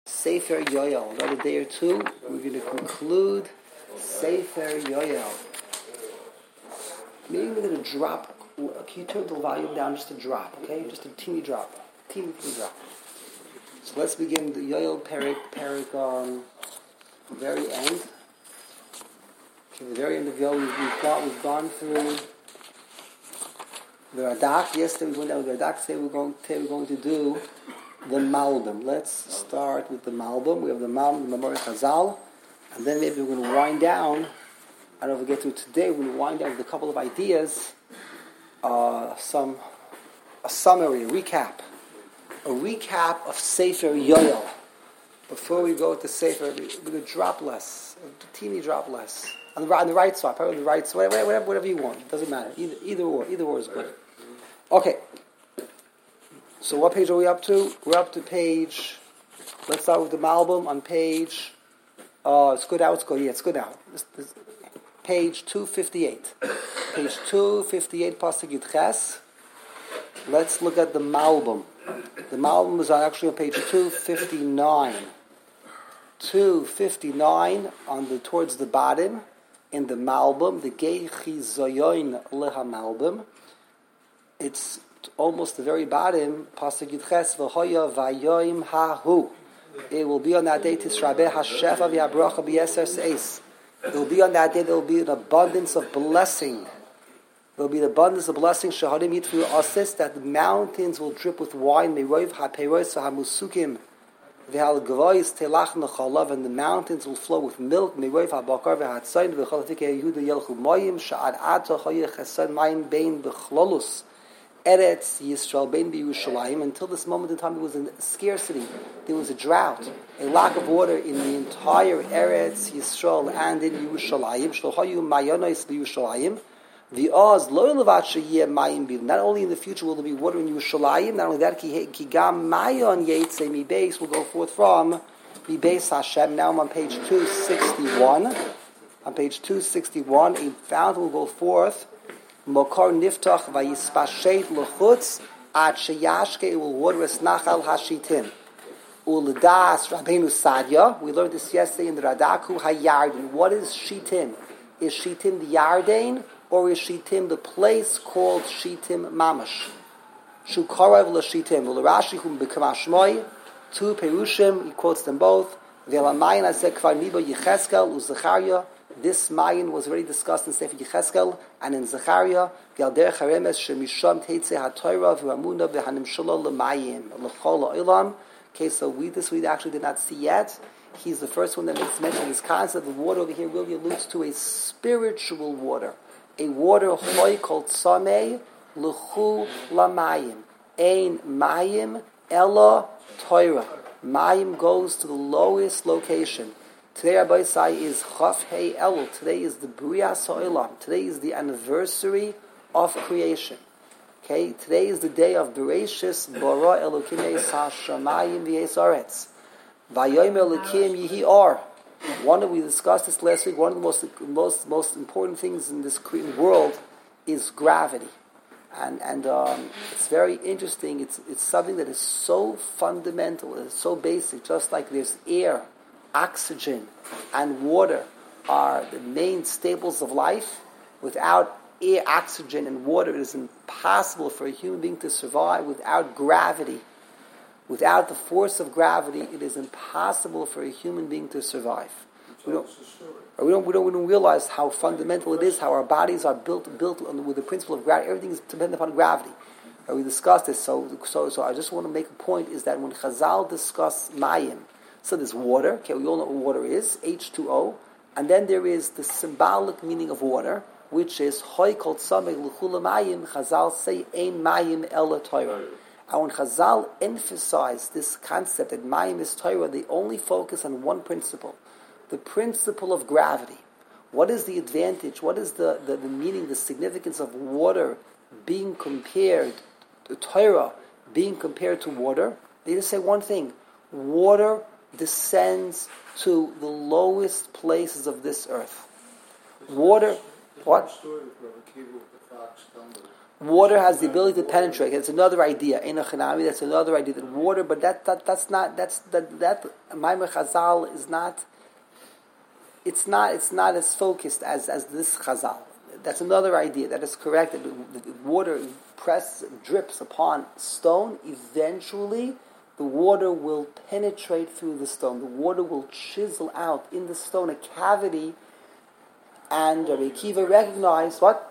Sefer Yoel. Another day or two, we're going to conclude Sefer Yoel. Maybe we're going to drop. Can you turn the volume down just a drop, okay? Just a teeny drop. Teeny drop. So let's begin the Yoel Perek, very end. Okay, the very end of Yoel, we've gone through the Radak. Yesterday we went down with the Radak. Today we're going to do the Malbim. Let's start with the Malbim. We have the Malbim, the Mamor Chazal, and then maybe we're going to wind down. I don't know if we'll get to it today. We're going to wind down with a couple of ideas, a summary, a recap of Sefer Yoel. Before we go to Sefer, we're going to drop less, a teeny drop less. On the right side, probably on the right side, whatever you want. It doesn't matter. Either or is good. Okay. So what page are we up to? We're up to page, let's start with the Malbim on page, it's good now. This, page 258. Page 258, Pasuk Yud Ches. Let's look at the Malbim. The Malbim is actually on page 259. 259 towards the bottom in the Malbim, the Geichi Zoyoin Leha Malbim. It's almost the very bottom, Pasuk Yud Ches, V'hoya Vayoim Hahu. It will be on that day, Tishrabeh Hashefa V'Yabracha B'Yeser Seis. It will be on that day, there will be an abundance of blessing. There will be an abundance of blessing, Shahadim Yitfu Asis, that the mountains will drip with wine, Meroiv HaPeiros V'Hamusukim, V'Hal Gvois Telach Nechalav, and the mountains will flow with milk, Meroiv HaBakar V'Hatzayin, V'Chalafikei Yehuda Yelchu Moyim, Sha'ad Ato Choye Chesed Mayim Bein B'Chlolus, Eretz Yisrael Bein B'Yerushalayim. Until this moment in time, it was in scarcity. There was a drought, a lack of water in the entire Eretz Yisrael and in Yerushalayim. Shlochayu Mayonos B'Yerushalayim. V'oz lo levat sheyeh mayim bil. Not only in the future will there be water in Yerushalayim, not only that, ki gam mayon yetze mi beis will go forth from mi beis Hashem. Now I'm on page 261. On page 261, a fountain will go forth. Mokar niftach vayispashet lechutz ad sheyashke, it will water es nachal hashitim. Uledas Rabbeinu Sadia, we learned this yesterday in the Radaku Hayardin. What is Shitim? Is Shitim the Yarden, or is Shitim the place called Shitim Mamash? Shukarav l'Shitim. U'l'Rashi hum b'kamashmoi, two Perushim, he quotes them both. V'elamayin azeh kvar nibo Yecheskel u'Zechariah. This Mayin was already discussed in Sefer Yecheskel and in Zechariah. V'alder charemes shemisham teitze ha'toira v'hamuna v'hanimshalo l'mayim l'chol ha'olam. Okay, so this we actually did not see yet. He's the first one that makes mention of this concept. The water over here really alludes to a spiritual water. A water hoy called sameh l'chu lamayim. Ein mayim ella toira. Mayim goes to the lowest location. Today, Rabbi Sai is Chaf Hei Elul. Today is the Brias Ha'olam. Today is the anniversary of creation. Okay, today is the day of Bereshis Bara Elokim Eis HaShamayim V'Eis Haaretz. Vayom Elokim Yihi Or. We discussed this last week. One of the most important things in this world is gravity, and it's very interesting. It's something that is so fundamental. It's so basic. Just like there's air, oxygen, and water are the main staples of life. Without air, oxygen, and water, it is impossible for a human being to survive. Without gravity, without the force of gravity, it is impossible for a human being to survive. We don't realize how fundamental it is, how our bodies are built with the principle of gravity. Everything is dependent upon gravity. We discussed this. So I just want to make a point, is that when Chazal discuss Mayim, so there's water. Okay, we all know what water is, H2O. And then there is the symbolic meaning of water, which is Hoy Kol Sameh L'Chula Mayim. Chazal say Ein Mayim Ela Torah. And when Chazal emphasize this concept that Mayim is Torah, they only focus on one principle, the principle of gravity. What is the advantage? What is the meaning, the significance of water being compared to Torah, being compared to water? They just say one thing: water descends to the lowest places of this earth. Water, what? Water has the ability to penetrate. It's another idea. In a Chanami, that's another idea that water, but that Maimer Chazal is not. It's not as focused as this Chazal. That's another idea. That is correct. That the water drips upon stone. Eventually, the water will penetrate through the stone. The water will chisel out in the stone a cavity, and Rabbi Akiva recognized what?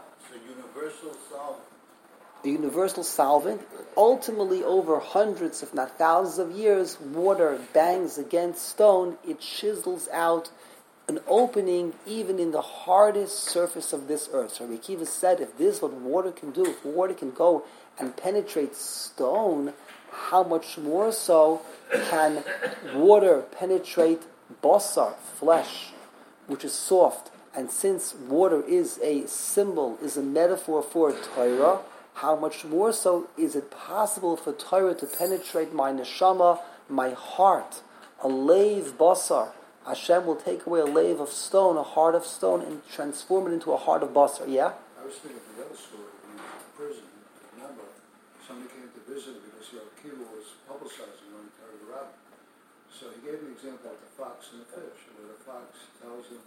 A universal solvent. Ultimately, over hundreds, if not thousands of years, water bangs against stone. It chisels out an opening even in the hardest surface of this earth. So Rabbi Akiva said, if this is what water can do, if water can go and penetrate stone, how much more so can water penetrate basar, flesh, which is soft. And since water is a symbol, is a metaphor for Torah, how much more so is it possible for Torah to penetrate my neshama, my heart, a leiv basar. Hashem will take away a leiv of stone, a heart of stone, and transform it into a heart of basar. Yeah? I was thinking of another story in prison. Remember, somebody came to visit because Akiva was publicizing on the rabbi. So he gave an example of the fox and the fish, where the fox tells him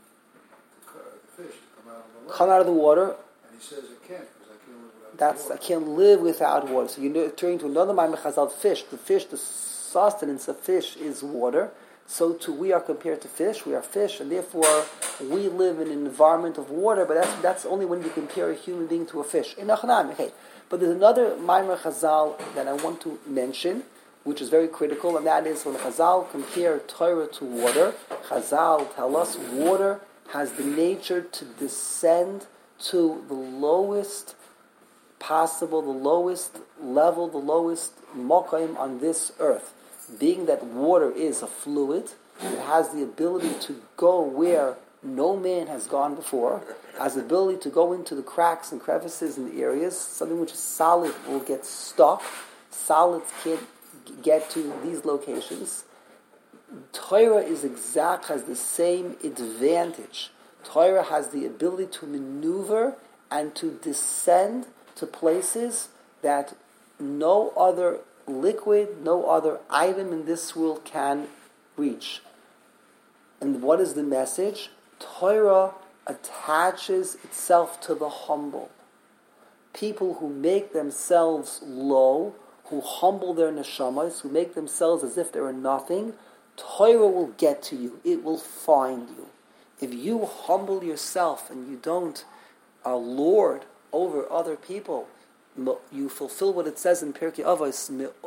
the fish to come out of the water. And he says, I can't, because I can't live without water. I can't live without water. So you turn to another Maimer Chazal, fish. The sustenance of fish is water. So too we are compared to fish. We are fish, and therefore we live in an environment of water. But that's only when you compare a human being to a fish. Okay. But there's another Maimer Chazal that I want to mention, which is very critical, and that is when Chazal compare Torah to water. Chazal tell us water has the nature to descend to the lowest possible, the lowest level, the lowest mokaim on this earth. Being that water is a fluid, it has the ability to go where no man has gone before, has the ability to go into the cracks and crevices and the areas. Something which is solid will get stuck. Solids can't get to these locations. Torah has the same advantage. Torah has the ability to maneuver and to descend to places that no other liquid, no other item in this world can reach. And what is the message? Torah attaches itself to the humble. People who make themselves low, who humble their neshamas, who make themselves as if they are nothing, Torah will get to you. It will find you. If you humble yourself and you don't lord over other people, you fulfill what it says in Pirkei Avos,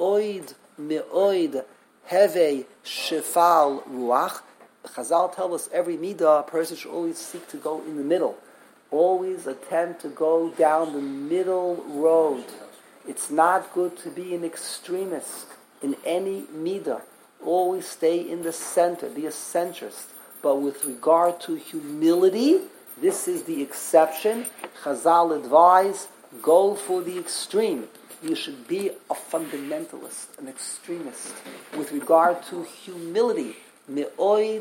me'oid heve shefal ruach. Chazal tell us every midah, a person should always seek to go in the middle. Always attempt to go down the middle road. It's not good to be an extremist in any midah. Always stay in the center, be a centrist. But with regard to humility, this is the exception. Chazal advise, go for the extreme. You should be a fundamentalist, an extremist. With regard to humility, me'oid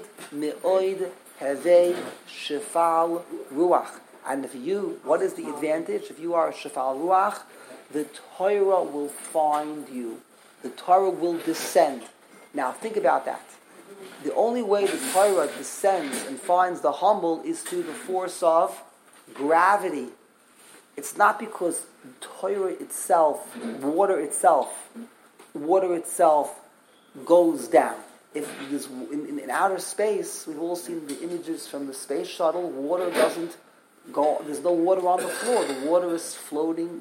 havei shefal ruach. And what is the advantage? If you are a shefal ruach, the Torah will find you. The Torah will descend. Now think about that. The only way the Torah descends and finds the humble is through the force of gravity. It's not because Torah itself, water itself goes down. If in outer space, we've all seen the images from the space shuttle, water doesn't go, there's no water on the floor. The water is floating,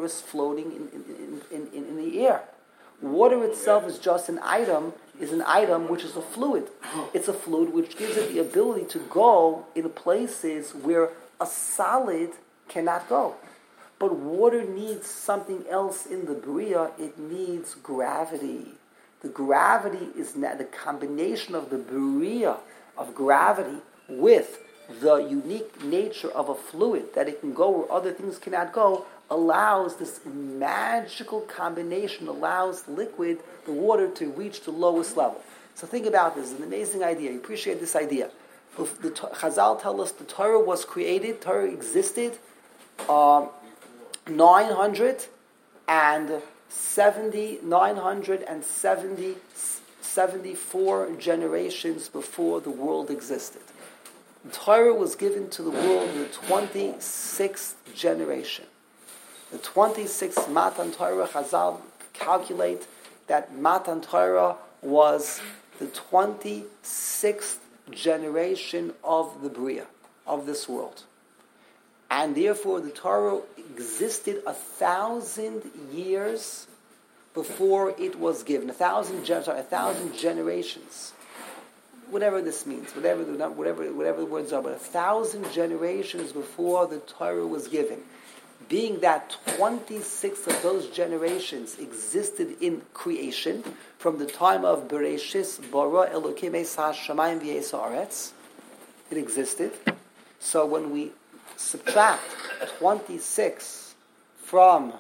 in the air. Water itself is just an item which is a fluid. It's a fluid which gives it the ability to go in places where a solid cannot go. But water needs something else in the Bria. It needs gravity. The gravity is the combination of the Bria of gravity with the unique nature of a fluid, that it can go where other things cannot go, allows this magical combination, allows liquid, the water, to reach the lowest level. So think about this. It's an amazing idea. You appreciate this idea. The Chazal tell us the Torah was created, Torah existed 974 generations before the world existed. The Torah was given to the world in the 26th generation. The 26th Matan Torah, Chazal calculate that Matan Torah was the 26th generation of the Bria, of this world. And therefore the Torah existed 1,000 years before it was given. 1,000 generations. Whatever this means, whatever the words are, but 1,000 generations before the Torah was given. Being that 26 of those generations existed in creation, from the time of Bereshis, Bara Elokim Es HaShamayim V'Es HaAretz, it existed. So when we subtract 26 from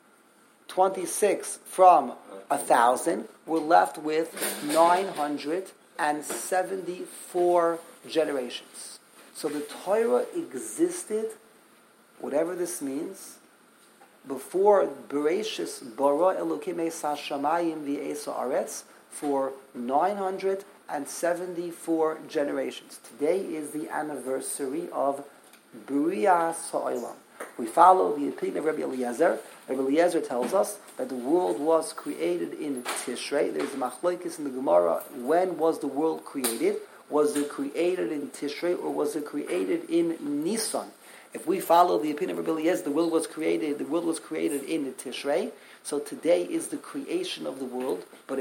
1,000, we're left with 974 generations. So the Torah existed, whatever this means, before Bereshis bara Elokim Es HaShamayim V'Es HaAretz for 974 generations. Today is the anniversary of B'rias Ha'olam. We follow the opinion of Rabbi Eliezer. Rabbi Eliezer tells us that the world was created in Tishrei. There's a machlokes in the Gemara. When was the world created? Was it created in Tishrei or was it created in Nisan? If we follow the opinion of Rabbi Eliezer, the world was created in the Tishrei. So today is the creation of the world. But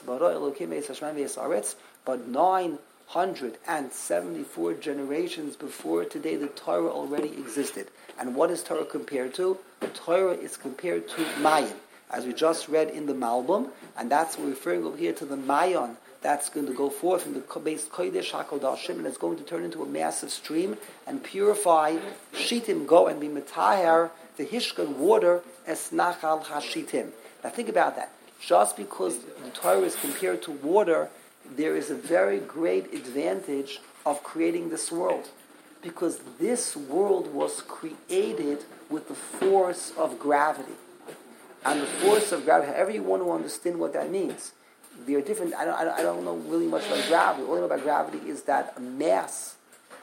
974 generations before today, the Torah already existed. And what is Torah compared to? The Torah is compared to Mayan, as we just read in the Malbim, and that's we're referring over here to the Mayan that's going to go forth from the base Kodesh HaKodashim, and it's going to turn into a massive stream and purify Shitim, go and be Metaher, the Hishkan water, as Nachal HaShitim. Now think about that. Just because the Torah is compared to water, there is a very great advantage of creating this world. Because this world was created with the force of gravity. And the force of gravity, however you want to understand what that means, there are different, I don't know really much about gravity. All I know about gravity is that a mass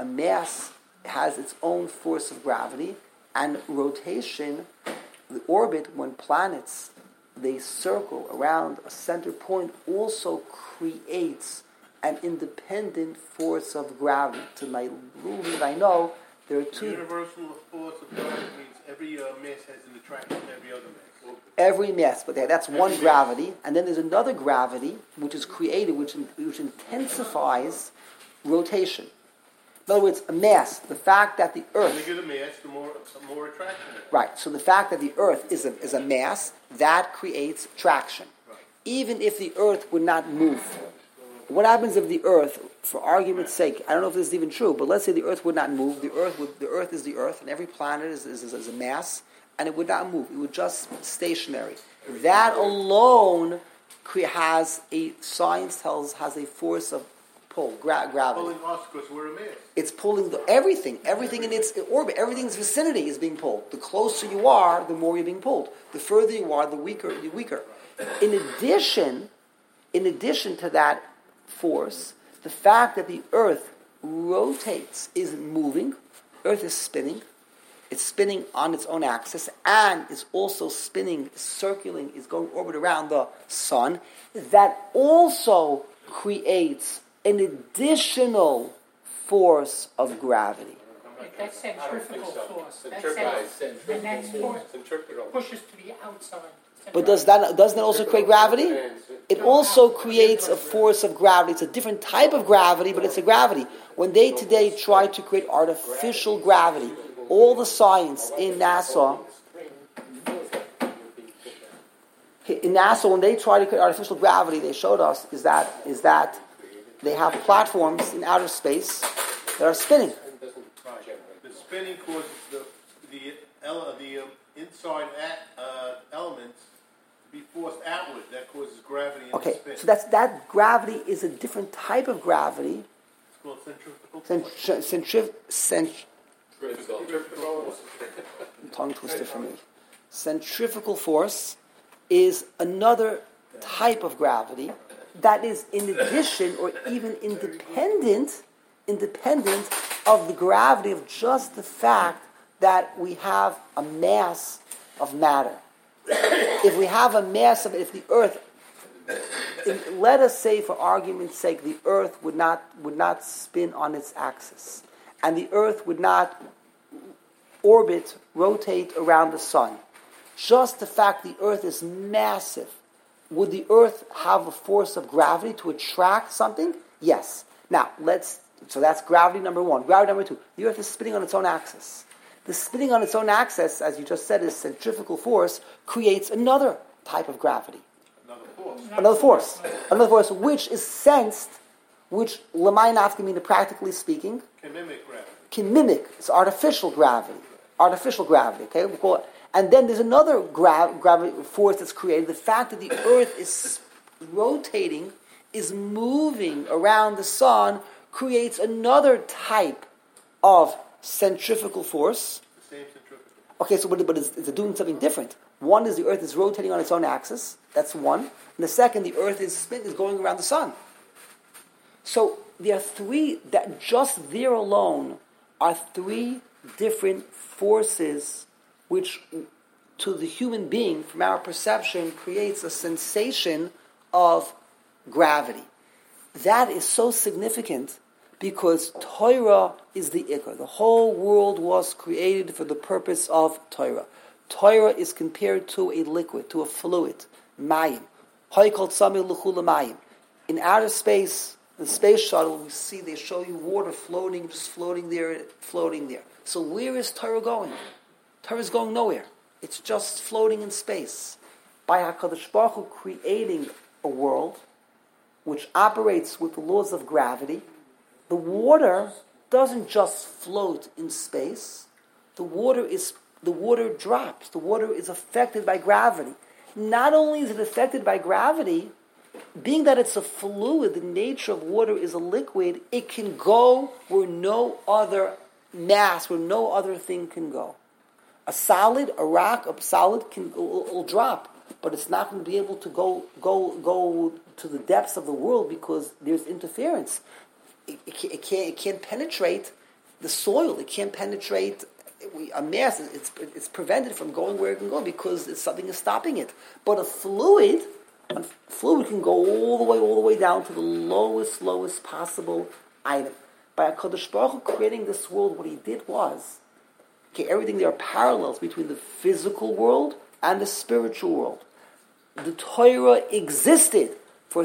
has its own force of gravity, and rotation, the orbit, when planets, they circle around a center point, also creates an independent force of gravity. To my little bit I know, there are two... The universal force of gravity means every mass has an attraction to every other mass. Every mass, but that's one gravity. And then there's another gravity, which is created, which intensifies rotation. In other words, a mass, the fact that the Earth... The bigger the mass, the more attraction. Right, so the fact that the Earth is a mass, that creates traction. Right. Even if the Earth would not move. What happens if the Earth, for argument's sake, I don't know if this is even true, but let's say the Earth would not move. The Earth is the Earth, and every planet is a mass, and it would not move. It would just stationary. That alone has a force of pull, gravity. Pulling us because we're a mass. It's pulling everything in its orbit, everything's vicinity is being pulled. The closer you are, the more you're being pulled. The further you are, the weaker you're weaker. In addition to that force, the fact that the Earth rotates, isn't moving, Earth is spinning, it's spinning on its own axis, and it's also spinning, circling, is going orbit around the sun, that also creates an additional force of gravity. That's centrifugal force. And that's force pushes to the outside. But doesn't that also create gravity? It also creates a force of gravity. It's a different type of gravity, but it's a gravity. When they today try to create artificial gravity, all the science in NASA, when they try to create artificial gravity, they showed us is that they have platforms in outer space that are spinning. The spinning causes the inside elements to be forced outward. That causes gravity in the spin. So that gravity is a different type of gravity. It's called centrifugal. Tongue twister for me. Centrifugal force is another type of gravity that is in addition or even independent of the gravity of just the fact that we have a mass of matter. If we have a mass of, if the earth, let us say for argument's sake, the earth would not spin on its axis, and the earth would not rotate around the sun. Just the fact the earth is massive, would the earth have a force of gravity to attract something? Yes. Now, so that's gravity number one. Gravity number two, the earth is spinning on its own axis. The spinning on its own axis, as you just said, is centrifugal force, creates another type of gravity. Another force, which is sensed, which lamai nafkamina, practically speaking, can mimic gravity. It's artificial gravity. Okay, we call it. And then there's another gravity force that's created. The fact that the earth is rotating, is moving around the sun, creates another type of centrifugal force. The same centrifugal. Okay, so but it's doing something different. One is the earth is rotating on its own axis. That's one. And the second, the earth is going around the sun. So there are three, that just there alone are three different forces which, to the human being, from our perception, creates a sensation of gravity. That is so significant because Torah is the Ikar. The whole world was created for the purpose of Torah. Torah is compared to a liquid, to a fluid, mayim. Haykal tzamei l'chula mayim. In outer space, the space shuttle, we see they show you water floating, just floating there. So where is Torah going? Torah is going nowhere. It's just floating in space. By HaKadosh Baruch Hu creating a world which operates with the laws of gravity, the water doesn't just float in space. The water drops. The water is affected by gravity. Not only is it affected by gravity, being that it's a fluid, the nature of water is a liquid, it can go where no other mass, where no other thing can go. A solid will drop, but it's not going to be able to go to the depths of the world because there's interference. It can't penetrate the soil. It can't penetrate a mass. It's prevented from going where it can go because something is stopping it. But a fluid can go all the way down to the lowest possible item. By HaKadosh Baruch Hu creating this world, what he did was, everything, there are parallels between the physical world and the spiritual world. The Torah existed for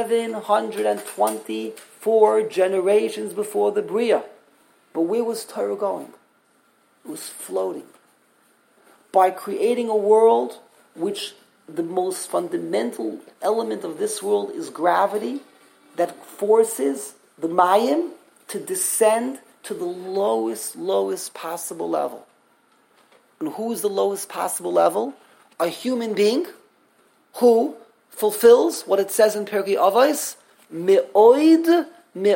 724 generations before the Bria. But where was Torah going? It was floating. By creating a world which the most fundamental element of this world is gravity, that forces the Mayim to descend to the lowest possible level. And who is the lowest possible level? A human being who fulfills what it says in Pirkei Avos, me'oid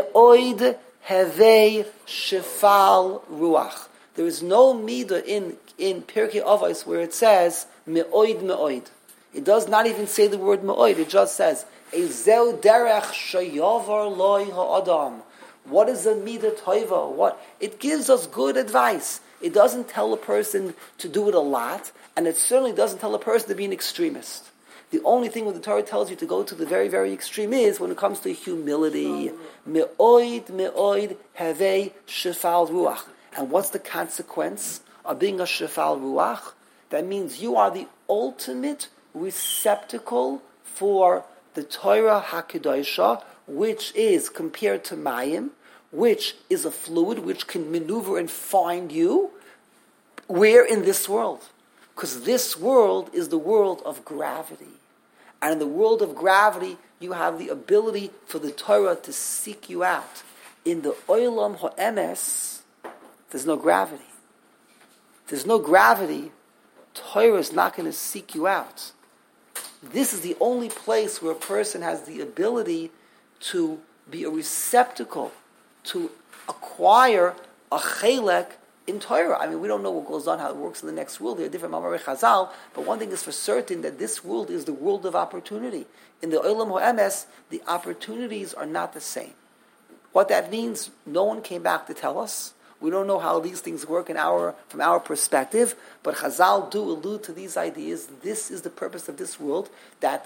hevei shefal ruach. There is no midah in Pirkei Avos where it says me'oid. It does not even say the word me'oid. It just says ezeu derech shayavar loy ha'adam. What is a midah toiva? What? It gives us good advice. It doesn't tell a person to do it a lot, and it certainly doesn't tell a person to be an extremist. The only thing when the Torah tells you to go to the very, very extreme is when it comes to humility. Me'oid havei shefal ruach. And what's the consequence of being a shefal ruach? That means you are the ultimate receptacle for the Torah HaKadoshah, which is compared to Mayim, which is a fluid which can maneuver and find you. Where in this world? Because this world is the world of gravity. And in the world of gravity, you have the ability for the Torah to seek you out. In the Olam HaEmes, there's no gravity. There's no gravity. Torah is not going to seek you out. This is the only place where a person has the ability to be a receptacle, to acquire a chelek in Torah. I mean, we don't know what goes on, how it works in the next world. There are different Mamarei Chazal, but one thing is for certain, that this world is the world of opportunity. In the Olam HaEmes, the opportunities are not the same. What that means, no one came back to tell us. We don't know how these things work from our perspective, but Chazal do allude to these ideas. This is the purpose of this world, that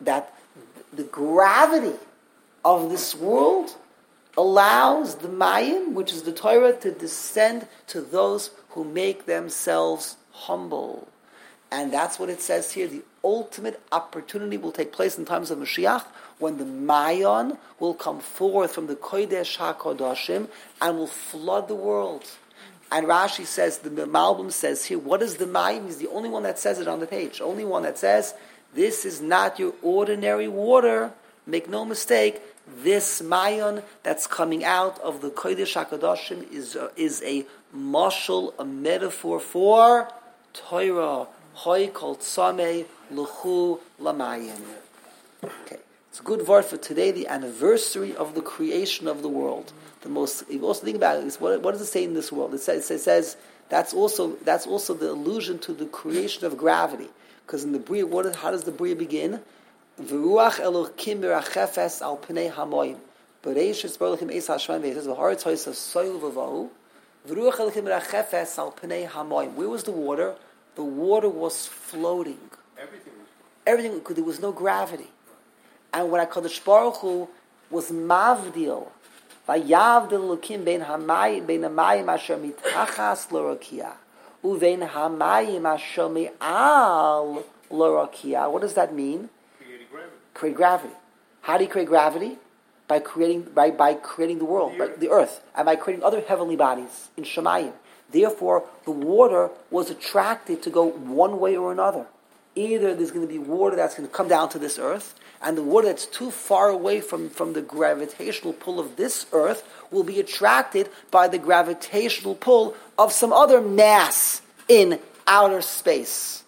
the gravity of this world allows the Mayim, which is the Torah, to descend to those who make themselves humble. And that's what it says here. The ultimate opportunity will take place in times of Mashiach, when the Mayon will come forth from the Kodesh HaKodashim and will flood the world. And Rashi says, the Malbim says here, what is the Mayim? He's the only one that says it on the page. Only one that says, this is not your ordinary water. Make no mistake, this Mayon that's coming out of the Kodesh HaKodashim is a mashal, a metaphor for Torah. Hoy kol tzamei l'chu lamayim. Okay, it's a good word for today, the anniversary of the creation of the world. The most, if you also think about it, is what does it say in this world? It says that's also the allusion to the creation of gravity. Because in the Bria, how does the Bria begin? V'ruach Elokim b'rachefes al pnei hamoyim. Bereishis barachim eis hashman ve'es v'haretz hoyis soil v'vahu. V'ruach Elokim b'rachefes al pnei hamoyim. Where was the water? The water was floating. Everything, because there was no gravity. And when HaKadosh Baruch Hu was mavdil, vayavdil Elokim bein hamayim asher mitachas l'rakia, uvein hamayim asher me'al l'rakia. What does that mean? Create gravity. How do you create gravity? By creating the world, by the earth, and by creating other heavenly bodies in Shemayim. Therefore, the water was attracted to go one way or another. Either there's going to be water that's going to come down to this earth, and the water that's too far away from the gravitational pull of this earth will be attracted by the gravitational pull of some other mass in outer space.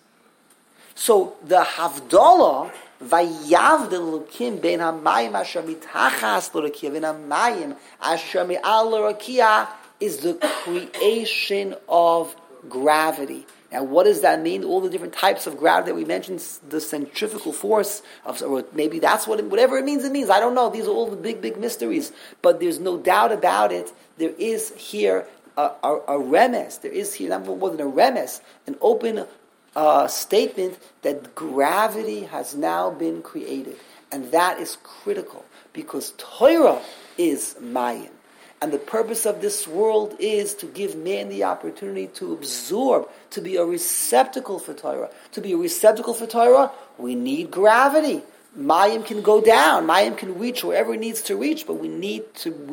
So the Havdalah, Vayavdil Elokim bein hamayim asher mitachas l'rakia ve'in hamayim asher me'al l'rakia, is the creation of gravity. Now, what does that mean? All the different types of gravity that we mentioned, the centrifugal force, or maybe that's whatever it means, I don't know. These are all the big, big mysteries. But there's no doubt about it. There is here a remes. There is here, number more than a remes, an open statement that gravity has now been created. And that is critical, because Torah is Mayim. And the purpose of this world is to give man the opportunity to absorb, to be a receptacle for Torah. To be a receptacle for Torah, we need gravity. Mayim can go down. Mayim can reach wherever it needs to reach, but we need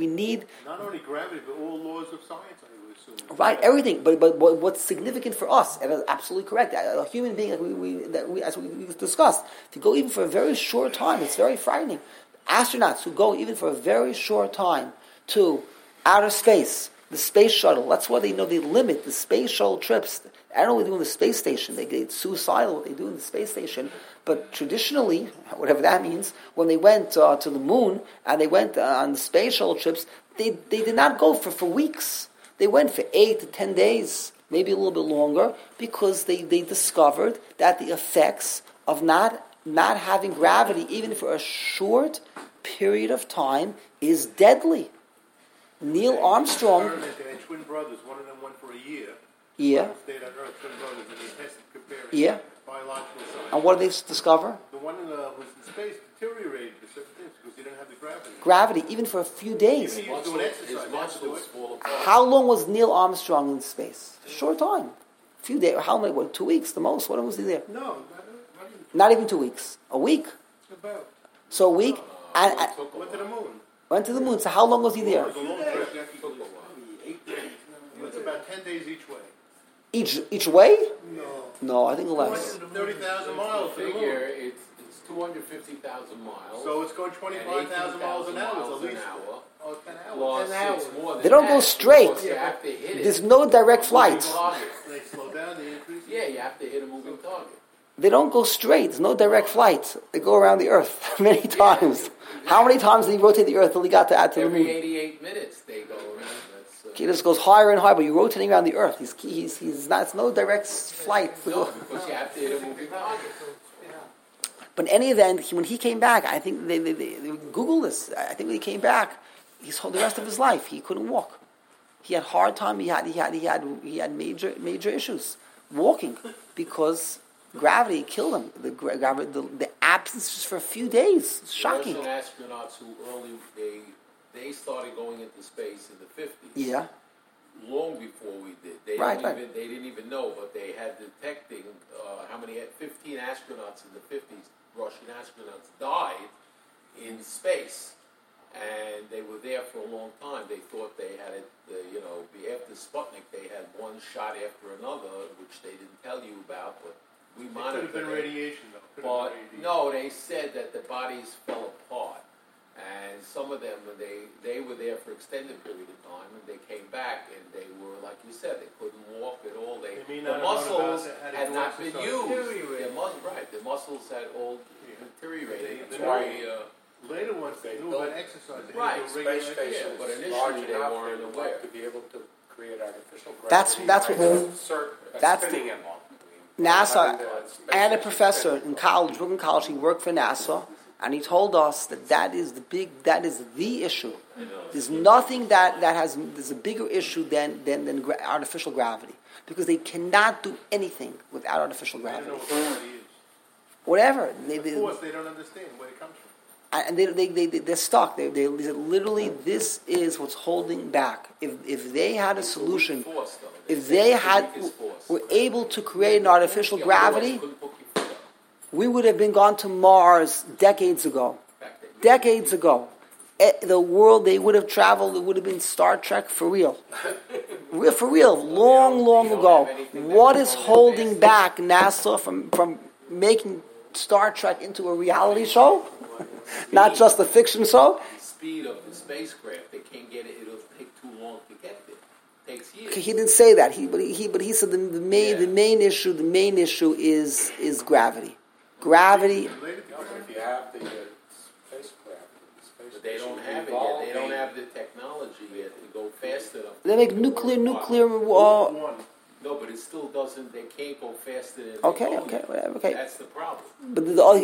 not only gravity, but all laws of science, I would assume. Right, everything. But what's significant for us, and that's absolutely correct, a human being, as we discussed, if you go even for a very short time, it's very frightening. Astronauts who go even for a very short time to outer space, the space shuttle. That's why they limit the space shuttle trips. I don't know what they do in the space station. They get suicidal what they do in the space station. But traditionally, whatever that means, when they went to the moon and they went on the space shuttle trips, they did not go for weeks. They went for 8 to 10 days, maybe a little bit longer, because they discovered that the effects of not having gravity, even for a short period of time, is deadly. Neil Armstrong. They had twin brothers. One of them went for a year. Yeah. One stayed on Earth, twin brothers, and they tested, comparing biological science. And what did they discover? The one who was in space deteriorated to certain things because he didn't have the gravity. Gravity, even for a few days. Even he was doing exercise. How long was Neil Armstrong in space? A short time. A few days. How many? 2 weeks, the most. What was he there? No, not even 2 weeks. A week. about. So a week. And Went to the moon. went to the moon. So how long was he there? It was a long trip. It's about 10 days each way. Each way? No. No, I think less. 30,000 miles to the moon. Figure it's 250,000 miles. So it's going 25,000 miles an hour. miles At an least. hour. Oh, 10 hours. Plus, 10 hours. it's more than They don't that, go straight. because You have to hit it. There's no direct flight. They slow down, they increase. Yeah, you have to hit a moving target. They don't go straight. There's no direct flight. They go around the Earth many times. How many times did he rotate the Earth till he got to the Every moon? 88 minutes they go around. That's He just goes higher and higher, but you're rotating around the Earth. He's not. It's no direct flight. No, because you have to hit a moving target. But in any event, when he came back, I think they Google this. I think when he came back, the rest of his life he couldn't walk. He had hard time. He had major issues walking because gravity killed him. The absence just for a few days. It's shocking. The Russian astronauts who they started going into space in the 50s. Yeah. Long before we did. They didn't even know, but they had detecting 15 astronauts in the 50s, Russian astronauts died in space. And they were there for a long time. They thought they had it, after Sputnik, they had one shot after another, which they didn't tell you about, but we monitored it. Could have been radiation, though. But no, they said that the bodies fell apart. And some of them, they were there for extended period of time, and they came back, and they were, like you said, they couldn't walk at all. The muscles had not been used. The muscles had all deteriorated. That's why later ones they knew about exercise. Right, space station, but initially they weren't aware to be able to create artificial gravity. That's NASA. I had a professor in college, Brooklyn College. He worked for NASA. And he told us that is the issue. There's nothing there's a bigger issue than artificial gravity. Because they cannot do anything without artificial gravity. Whatever. Of course, they don't understand where it comes from. And they're stuck. They literally, this is what's holding back. If they had a solution, if they were able to create an artificial gravity, we would have been gone to Mars decades ago. Decades ago. The world, they would have traveled, it would have been Star Trek for real. For real, long ago. What is holding back NASA from making Star Trek into a reality show? Not just a fiction show? The speed of the spacecraft, they can't get it, it'll take too long to get there. It takes years. He didn't say that. But he said the main issue is gravity. Gravity. If you have the spacecraft, but they don't have it yet. They don't have the technology yet to go fast enough. They make nuclear. No, but it still doesn't. They can't go faster than. Okay. That's the problem. But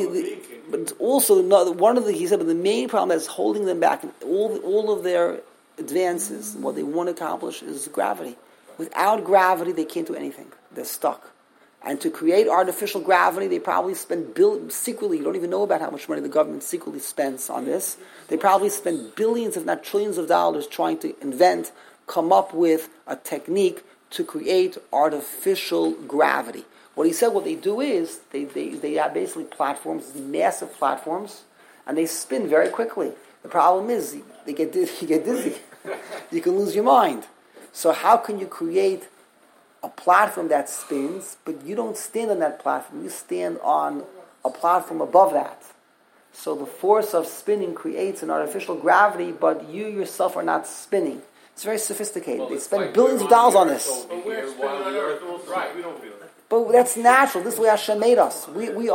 it's also one of the. He said, but the main problem that's holding them back in all of their advances, what they want to accomplish, is gravity. Without gravity, they can't do anything. They're stuck. And to create artificial gravity, they probably spend secretly, you don't even know about how much money the government secretly spends on this. They probably spend billions, if not trillions of dollars trying to come up with a technique to create artificial gravity. What he said, what they do is, they have basically platforms, massive platforms, and they spin very quickly. The problem is, you get dizzy. You can lose your mind. So how can you create a platform that spins, but you don't stand on that platform. You stand on a platform above that. So the force of spinning creates an artificial gravity, but you yourself are not spinning. It's very sophisticated. They spend billions of dollars on this. But we're spinning on Earth also. Right. We don't feel it. But that's natural. This is the way Hashem made us. We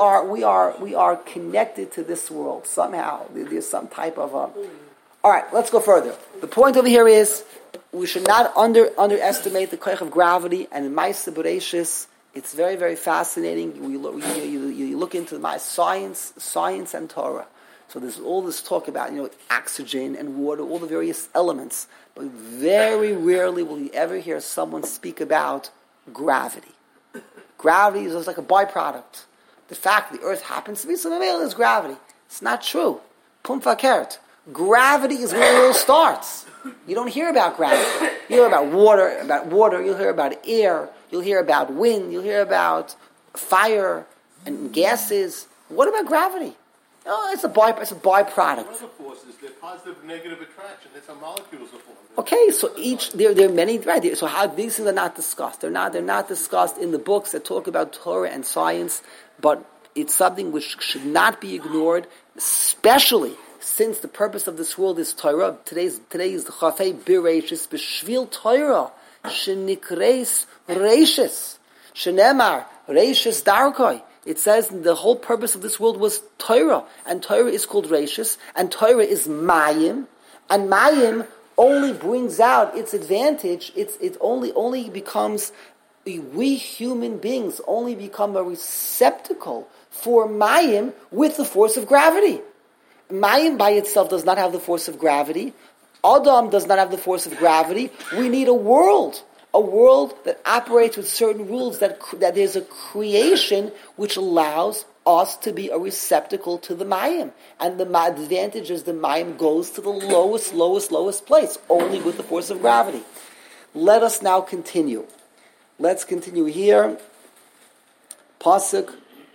are connected to this world somehow. There's some type of a... All right, let's go further. The point over here is we should not underestimate the koach of gravity. And in Ma'aseh Bereishis, it's very, very fascinating. You look into my science and Torah. So there's all this talk about oxygen and water, all the various elements. But very rarely will you ever hear someone speak about gravity. Gravity is just like a byproduct. The fact the Earth happens to be so there's gravity. It's not true. Pum fakert. Gravity is where it all starts. You don't hear about gravity. You hear about water, you'll hear about air, you'll hear about wind, you'll hear about fire and gases. What about gravity? Oh, it's a byproduct. Other forces, they're positive and negative attraction. That's how molecules are formed. Okay, so there are many, right? So how these things are not discussed. They're not discussed in the books that talk about Torah and science, but it's something which should not be ignored, especially since the purpose of this world is Torah. Today is the Chafei Bereishis B'Shvil Torah Shenikreis Reishis Shenemar Reishis Darkoi. It says the whole purpose of this world was Torah, and Torah is called Reishis, and Torah is Mayim, and Mayim only brings out its advantage. It only becomes, we human beings only become a receptacle for mayim with the force of gravity. Mayim by itself does not have the force of gravity. Adam does not have the force of gravity. We need a world that operates with certain rules, that there's a creation which allows us to be a receptacle to the mayim. And the advantage is the mayim goes to the lowest place, only with the force of gravity. Let us now continue. Let's continue here. Pasuk.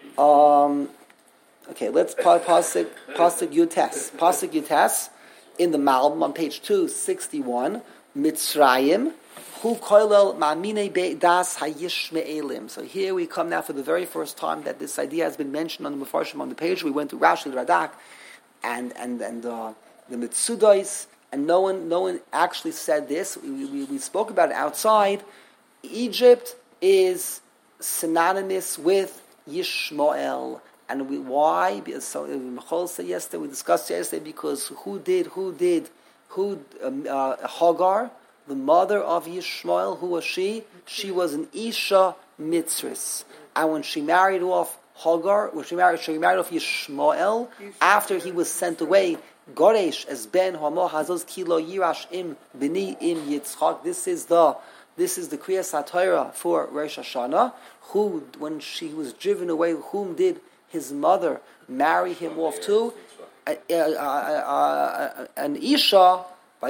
Let's pasuk Yutes. Pasuk Yutes in the Malbim on page 261. Mitzrayim. Hu koilel ma'amine be'das hayishme'elim. So here we come now for the very first time that this idea has been mentioned on the Mefarshim on the page. We went to Rashi, the Radak, and the Mitzudos, and no one actually said this. We spoke about it outside. Egypt is synonymous with Yishmael. And why? So Michal said yesterday, we discussed yesterday, because who did Hagar, the mother of Yishmael, who was she? She was an Isha Mitzris. And when she married off Hagar, she married off Yishmael, after he was sent away, Goresh as Ben Hamo Hazos Kilo Yirash Im Bini Im Yitzchak. This is the Kriyas HaTorah for Rosh Hashanah. Who, when she was driven away, whom did his mother marry him off to? An Isha. So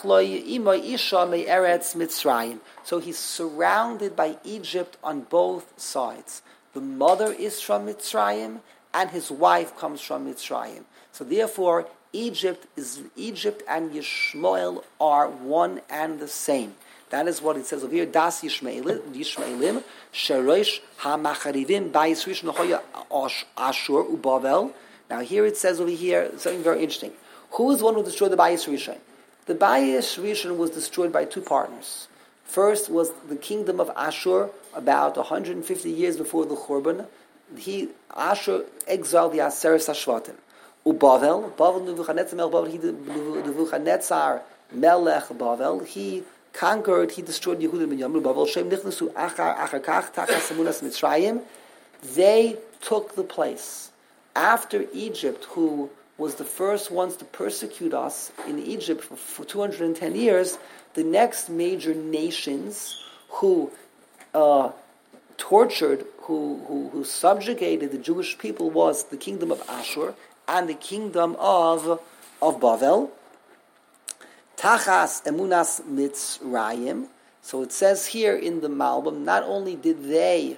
he's surrounded by Egypt on both sides. The mother is from Mitzrayim, and his wife comes from Mitzrayim. So therefore, Egypt and Yishmael are one and the same. That is what it says over here. Das Yishmaelim, Sherosh HaMacharivim Bayis Rishon Hoya Ashur Ubavel. Now here it says over here something very interesting. Who is the one who destroyed the Bayis Rishon? The Bayis Rishon was destroyed by two partners. First was the kingdom of Ashur, about 150 years before the Churban. Ashur exiled the Aseres HaShvatim. Bavel Nebuchadnezzar Melech Bavel, he destroyed Yehuda ben Yamru. Bavel Shem Nichnasu Achar Kach Tachas Emunas Mitzrayim. They took the place after Egypt, who was the first ones to persecute us in Egypt for 210 years. The next major nations who tortured, who subjugated the Jewish people was the kingdom of Ashur and the kingdom of Bavel. Tachas Emunas Mitzrayim. So it says here in the Malbim, not only did they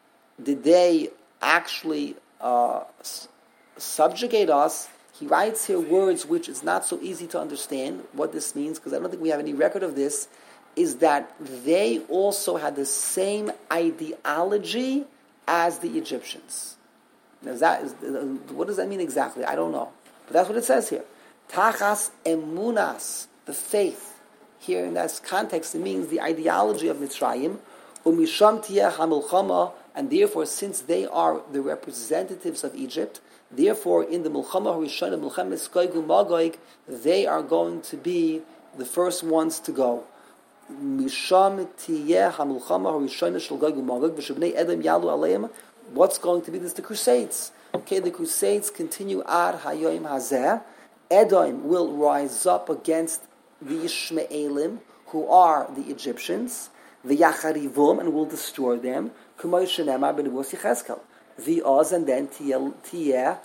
actually subjugate us. He writes here words which is not so easy to understand what this means, because I don't think we have any record of this, is that they also had the same ideology as the Egyptians. Now, what does that mean exactly? I don't know. But that's what it says here. Tachas emunas, the faith. Here in this context, it means the ideology of Mitzrayim. Umisham tiyeh hamilchama, and therefore, since they are the representatives of Egypt, therefore, in the Mulchama Harishana, Mulchamas Goig U'Magoig, they are going to be the first ones to go. Misham tiyeh hamulchama harishana shel Goig U'Magoig v'shebnei Edom yalu aleim. What's going to be this? The Crusades. Okay, the Crusades continue ad hayoim hazeh. Edom will rise up against the Yishmaelim, who are the Egyptians, the Yacharivum, and will destroy them. Kumay shenemar b'nevuos Yechezkel. V'oz, and then tiyeh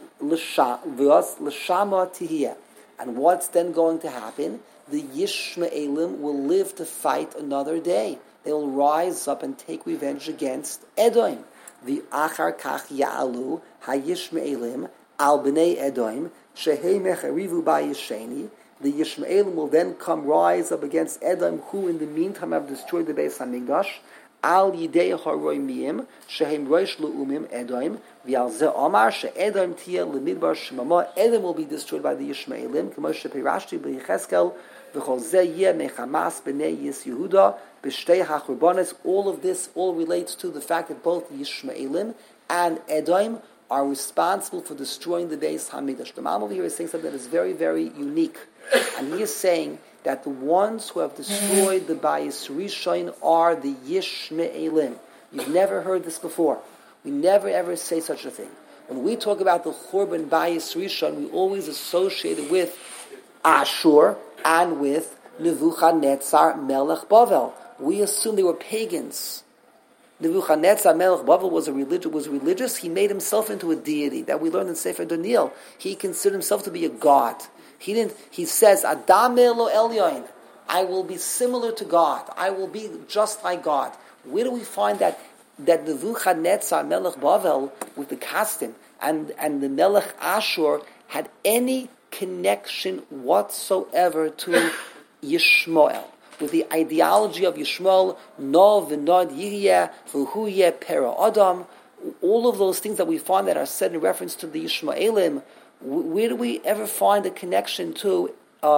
l'shama tiyeh. And what's then going to happen? The Yishmaelim will live to fight another day. They will rise up and take revenge against Edom. The achar kach ya'alu hayishmaelim al b'nei Edom shehei mecharivu ba'yisheni. The Yishmaelim will then rise up against Edom, who in the meantime have destroyed the Beis Hamikdash. Al yidei haroimim shehem roish leumim Edom v'al ze omar she'Edom tiyeh lemidbar shemama. Edom will be destroyed by the Yishmaelim. K'mo shepirashti b'Yechezkel v'chol ze yeh mechamas b'nei Yis Yehuda b'shtei hachurbanes. All of this relates to the fact that both Yishmaelim and Edom are responsible for destroying the Beis Hamikdash. The Malbim over here is saying something that is very, very unique. And he is saying that the ones who have destroyed the Bayis Rishon are the Yishme'elim. You've never heard this before. We never ever say such a thing. When we talk about the Churban Bayis Rishon, we always associate it with Ashur and with Nebuchadnezzar Melech Bavel. We assume they were pagans. Nebuchadnezzar Melech Bavel was religious. He made himself into a deity. That we learned in Sefer Daniel. He considered himself to be a god. He says, Adam Elo Elyon, I will be similar to God. I will be just like God. Where do we find that Nebuchadnezzar Melech Bavel with the Kasdim and the Melech Ashur had any connection whatsoever to Yishmael? With the ideology of Yishmael, no v'nod yihyeh v'huyeh pera adam, all of those things that we find that are said in reference to the Yishmaelim, where do we ever find a connection to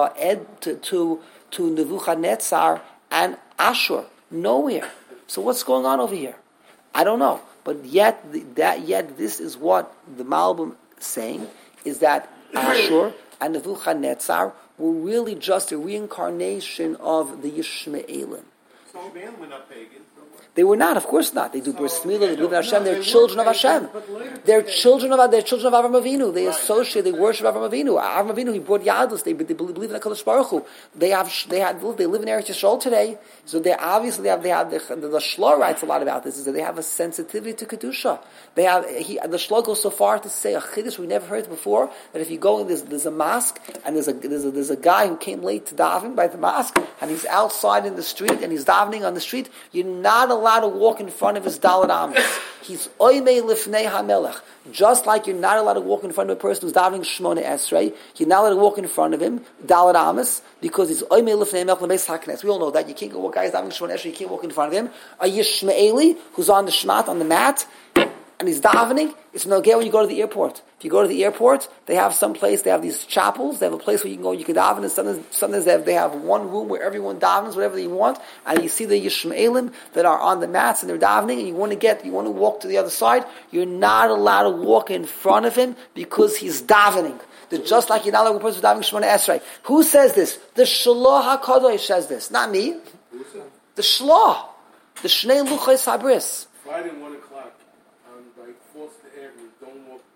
Nebuchadnezzar and Ashur? Nowhere. So what's going on over here? I don't know. But yet this is what the Malbim is saying, is that Ashur and Nebuchadnezzar were really just a reincarnation of the Yishmaelim. So Yishmaelim were not pagans. They were not, of course not. They do bris milah, they live in Hashem. They're children of Hashem. They're children of Avram Avinu. They associate, they worship Avram Avinu. Avram Avinu, he brought Yadus. They believe in HaKadosh Baruch Hu. They live in Eretz Yisrael today. So they obviously the Shlo writes a lot about this. Is that they have a sensitivity to kedusha. The Shlo goes so far to say a chiddush we never heard before, that if you go in, there's a mosque and there's a guy who came late to daven by the mosque and he's outside in the street and he's davening on the street. You're not allowed to walk in front of his Daled Amos. He's oimei lifnei hamelech. Just like you're not allowed to walk in front of a person who's davening Shmona Esrei, you're not allowed to walk in front of him, Daled Amos, because he's oimei lifnei hamelech l'meis haknes. We all know that. You can't go, guy is davening Shmona Esrei, you can't walk in front of him. A Yishmaeli, who's on the shmat, on the mat, and he's davening, it's no get when you go to the airport. If you go to the airport, they have some place, they have these chapels, they have a place where you can go, you can daven, and sometimes they have one room where everyone davens, whatever they want, and you see the Yishmaelim that are on the mats and they're davening, and you want to walk to the other side, you're not allowed to walk in front of him because he's davening. Just like you're not allowed to walk in front of Shemona Esrei. Who says this? The Shloh HaKadosh says this, not me. The Shloh. The Shnei Luchos Habris. Friday 1 o'clock on like Foster Avenue. Don't walk.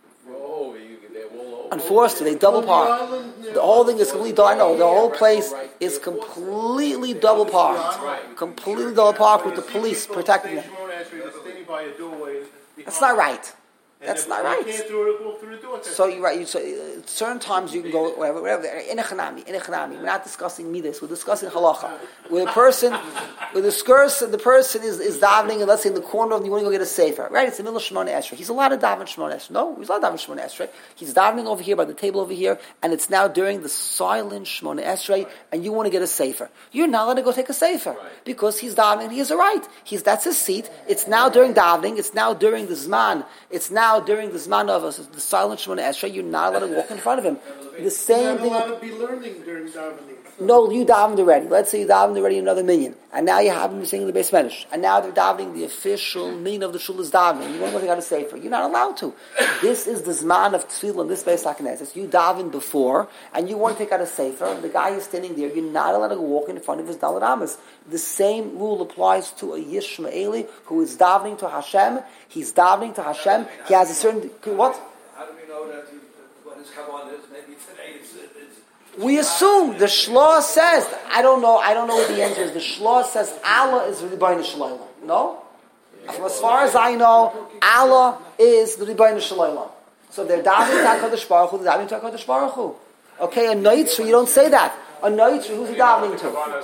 Unforced, they double park. The whole thing is completely double. I know the whole place is completely double parked. Completely double parked with the police protecting them. That's not right. That's not right. So you're right. Certain times you can go wherever. In a chanami. We're not discussing midas. We're discussing halacha. With a person, with a skurs, the person is davening, and let's say in the corner of, you want to go get a sefer. Right? It's the middle of Shemona Esrei. He's allowed to daven Shemona Esrei. No, he's allowed to daven Shemona Esrei. He's davening over here by the table over here, and it's now during the silent Shemona Esrei, and you want to get a sefer. You're not allowed to go take a sefer because he's davening. He has a right. That's his seat. It's now during davening. It's now during the zman. It's now during the zman of us, the silent Shemona Esrei. You're not allowed to walk in front of him. The same thing. You're not allowed to be learning during davening. No, you davened already. Let's say you davened already another million, and now you have them singing the Beis Medrash, and now they're davening the official meaning of the shul is davening. You want to go to sefer. You're not allowed to. This is the zman of tefillah in this Beis HaKnesses. You davened before, and you want to take out a sefer, and the guy is standing there. You're not allowed to walk in front of his Daled Amos. The same rule applies to a Yishmaeli who is davening to Hashem. He's davening to Hashem. He has a certain what? How do we know that what his kavanah is? Maybe today it's we assume the Shloh says. I don't know what the answer is. The Shloh says Allah is the Rebbeinu Shalom. No, as far as I know, Allah is the Rebbeinu Shalom. So they're davening to HaKadosh Baruch Hu. They're davening to HaKadosh Baruch Hu. Okay, a Noitzri, you don't say that. A Noitzri, who's he davening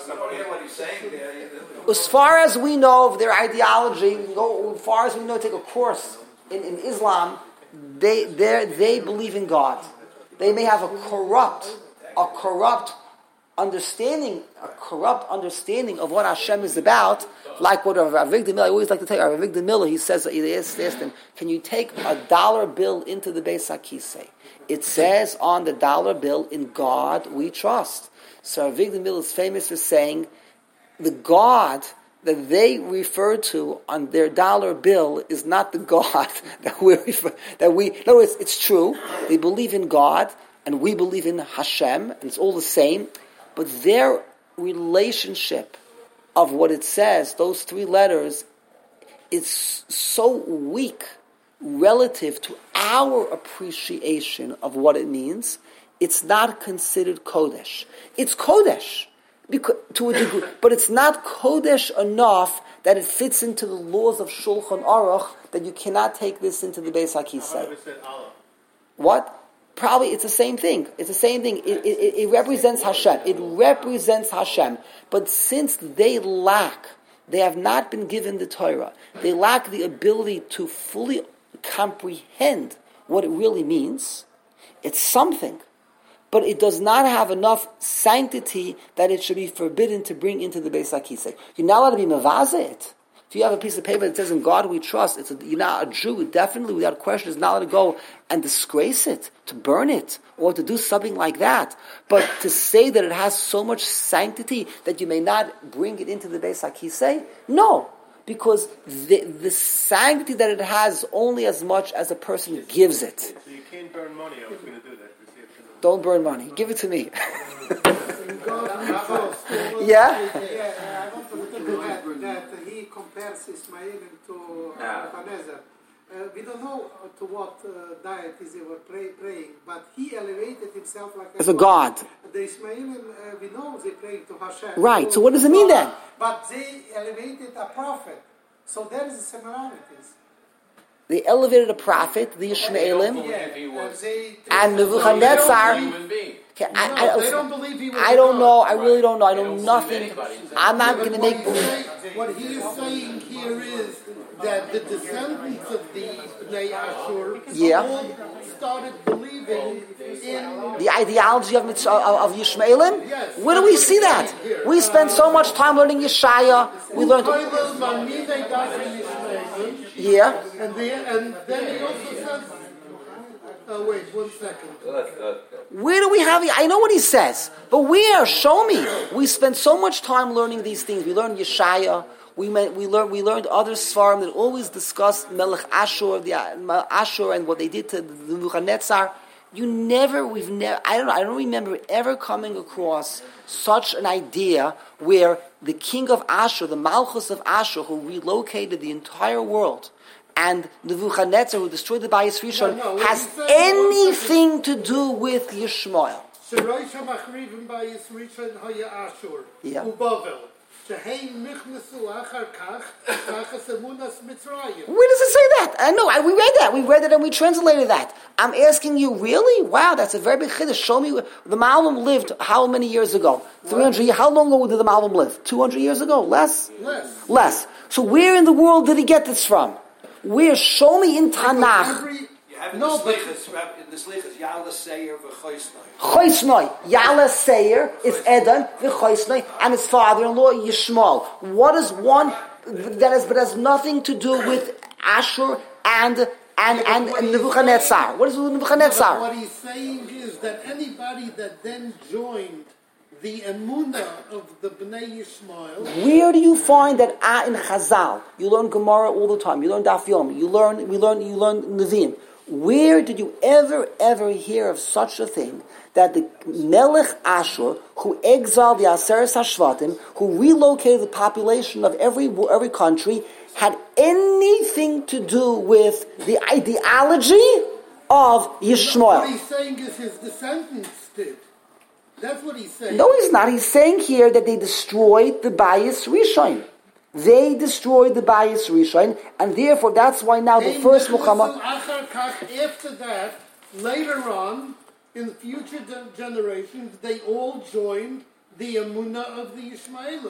to? As far as we know of their ideology, we can go. As far as we know, take a course in Islam. They believe in God. They may have a corrupt understanding of what Hashem is about, like what Avigdor Miller, I always like to tell you, Avigdor Miller, he says, he asked him, can you take $1 bill into the Beis HaKisei? It says on the $1 bill, in God we trust. So Avigdor Miller is famous for saying, the God that they refer to on their $1 bill is not the God that we. In other words, it's true. They believe in God, and we believe in Hashem, and it's all the same, but their relationship of what it says, those three letters, is so weak relative to our appreciation of what it means. It's not considered Kodesh. It's Kodesh to a degree, but it's not Kodesh enough that it fits into the laws of Shulchan Aruch that you cannot take this into the Beis HaKisei. What? Probably it's the same thing. It's the same thing. It represents Hashem. It represents Hashem. But since they have not been given the Torah, they lack the ability to fully comprehend what it really means. It's something, but it does not have enough sanctity that it should be forbidden to bring into the Beis HaKisei. You're not allowed to be mevazeh. If you have a piece of paper that says "In God We Trust," you're not a Jew. Definitely, without question, is not allowed to go and disgrace it, to burn it, or to do something like that. But to say that it has so much sanctity that you may not bring it into the Beis HaKisei, no, because the sanctity that it has only as much as a person gives it. So you can't burn money. I was going to do that. Don't burn money. Give it to me. Yeah, I want to that he compares Ismail to Nebuchadnezzar. We don't know to what deity they were praying, but he elevated himself like as a god. The Ismailim, we know they prayed to Hashem. Right, so what does it mean then? But they elevated a prophet. So there is similarities. They elevated a prophet, the Ishmaelim, and Nebuchadnezzar. They don't believe he was I don't know. I really don't know. I know nothing. I'm not going to make. What he is saying here is that the descendants of the Bnei Ashur all started believing in the ideology of Yishmaelim. Yes. Where do we see that? We spent so much time learning Yeshaya. We learned. Yeah. And then he also says, wait 1 second. Where do we have it? I know what he says, but where? Show me. We spent so much time learning these things. We learned Yeshaya. We learned other Sfarim that always discussed Melech Ashur, Ashur, and what they did to the Nebuchadnezzar. I don't remember ever coming across such an idea where the king of Ashur, the Malchus of Ashur, who relocated the entire world, and Nebuchadnezzar, who destroyed the Bayis Rishon, has anything to do with Yishmael. Yeah. Where does it say that? I know, we read that. We read it and we translated that. I'm asking you, really? Wow, that's a very big chiddush. Show me, the Malbim lived how many years ago? 300 years. How long ago did the Malbim live? 200 years ago? Less. So where in the world did he get this from? Where? Show me in Tanakh. In the Slichas, Yala Seir v'Choisnoi. Choisnoi. Yala Seir is Edom v'Choisnoi, and his father-in-law Yishmael. What is one that has nothing to do with Ashur and Nebuchadnezzar? What is with Nebuchadnezzar? What he's saying is that anybody that then joined the emunah of the Bnei Yishmael. Where do you find that in Chazal? You learn Gemara all the time. You learn Daf Yomi. You learn Nevi'im. Where did you ever hear of such a thing that the Melech Ashur, who exiled the Aseret HaShvatim, who relocated the population of every country, had anything to do with the ideology of Yishmael? What he's saying is his descendants did. That's what he's saying. No, he's not. He's saying here that they destroyed the Bayis Rishon. They destroyed the Bayis Rishon, and therefore that's why now the first Muhammad. After that, later on, in future generations, they all joined the Emunah of the Ishmaelim.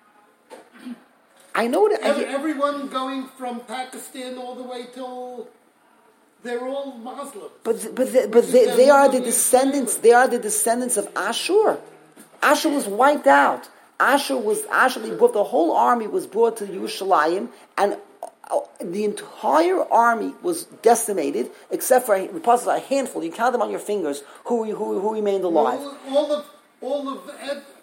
I know that everyone going from Pakistan all the way till they're all Muslims. But they are the descendants. They are the descendants of Ashur. Ashur was wiped out. The whole army was brought to Yerushalayim, and the entire army was decimated, except for a handful. You count them on your fingers who remained alive. All of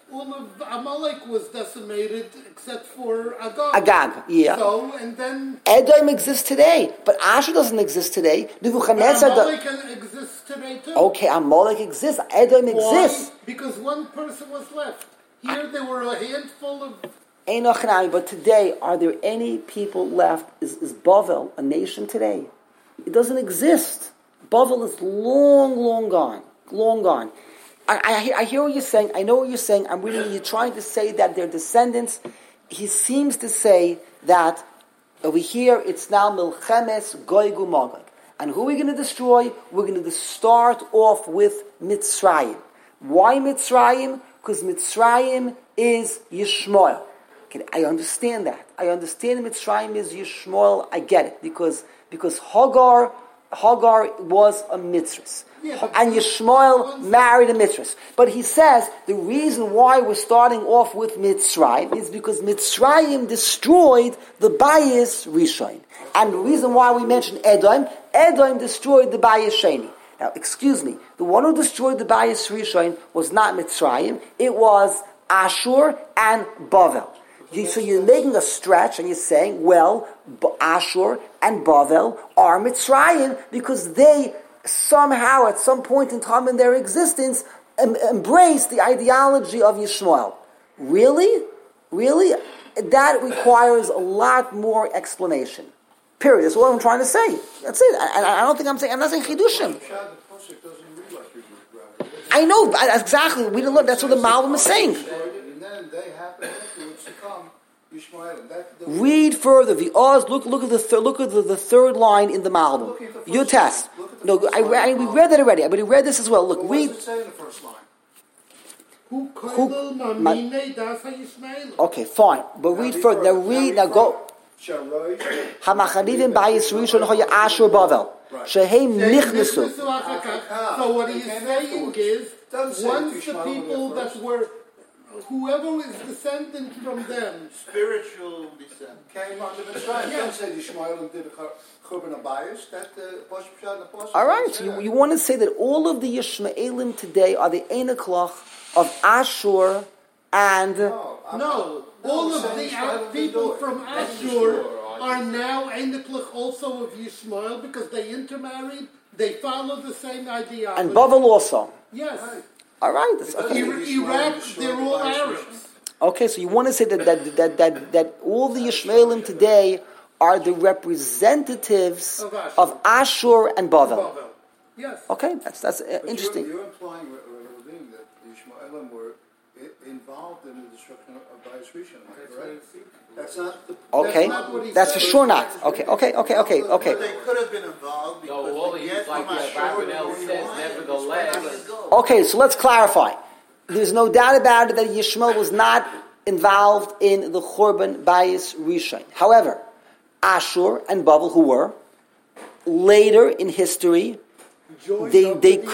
all of Amalek was decimated except for Agag. Agag, yeah. So, and then Edom exists today, but Ashur doesn't exist today. Nebuchadnezzar. Amalek exists today too. Okay, Amalek exists. Edom exists. Why? Because one person was left. Here there were a handful of. But today, are there any people left? Is Bavel a nation today? It doesn't exist. Bavel is long gone. Long gone. I hear what you're saying. I know what you're saying. I'm reading. You're trying to say that they're descendants. He seems to say that over here it's now Milchemes Gog Umagog. And who are we going to destroy? We're going to start off with Mitzrayim. Why Mitzrayim? Because Mitzrayim is Yishmael. Okay, I understand that. I understand Mitzrayim is Yishmael. I get it. Because Hagar was a mitzvah. Yeah, and Yishmael married a mitzvah. But he says the reason why we're starting off with Mitzrayim is because Mitzrayim destroyed the Bayis Rishon. And the reason why we mentioned Edom destroyed the Bayis Sheni. Now, excuse me, the one who destroyed the Bayis Rishon was not Mitzrayim, it was Ashur and Bavel. So you're making a stretch and you're saying, well, Ashur and Bavel are Mitzrayim because they somehow, at some point in time in their existence, embraced the ideology of Yishmael. Really? Really? That requires a lot more explanation. Period. That's what I'm trying to say. That's it. I don't think I'm not saying Chidushim. I know, exactly. We didn't look. That's what the Malbim is saying. And then they happen afterwards to come Yishmael. Read further. The Oz. Look at the third line in the Malbim. Your test. No, we read that already. But we read this as well. Look, read. What does it say in the first line? Okay, fine. But read further. Now read. Now go. Hamacharivim Bayis Rishon Hoya Ashur Bavel. Shehem Nichnesu. So what he's saying is, once the people that were, whoever is descendant from them, spiritual descent, came under Mitzrayim. Don't say Yishmael did a Churban Abayis. That all right. So you want to say that all of the Yishmaelim today are the Einaklach of Ashur and no. All of the people from Ashur are now Einaklach also of Yishmael because they intermarried. They follow the same ideology. And Bavel also. Yes. All right. That's okay. Iraq, they're all Arabs. Okay, so you want to say that all the Yishmaelim today are the representatives of Ashur and Bavel. Yes. Okay, that's interesting. You're implying, Ravine, that the Yishmaelim were involved in the destruction of Bayis Rishon, right? That's not the... Okay, that's for sure not. Okay. But they could have been involved because like Abravanel says, nevertheless. Okay, so let's clarify. There's no doubt about it that Yishmael was not involved in the Churban Bayis Rishon. However, Ashur and Bavel, who were later in history, they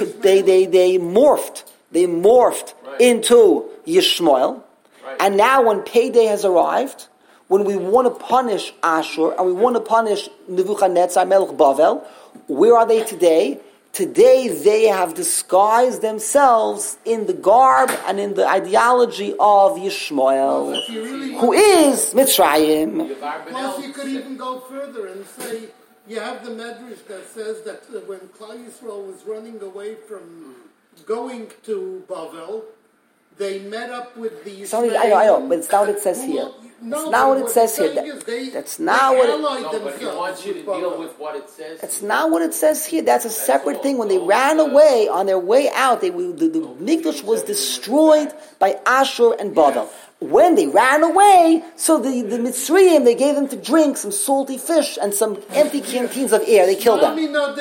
morphed. They morphed into Yishmael. Right. And now when payday has arrived, when we want to punish Ashur and we want to punish Nebuchadnezzar, Melech Bavel, where are they today? Today they have disguised themselves in the garb and in the ideology of Yishmael, who is Mitzrayim. Plus you could even go further and say, you have the Medrash that says that when Klal Yisrael was running away from going to Bavel, they met up with the Yishmael. I know, but it's not what it says here. It's not what it says here. That's not what it... No, but he wants you to deal with what it says. That's not what it says here. That's a separate thing. When they ran away, on their way out, the Mikdash was destroyed by Ashur and Bavel. When they ran away, so the Mitzrayim, they gave them to drink some salty fish and some empty canteens of air. They killed them.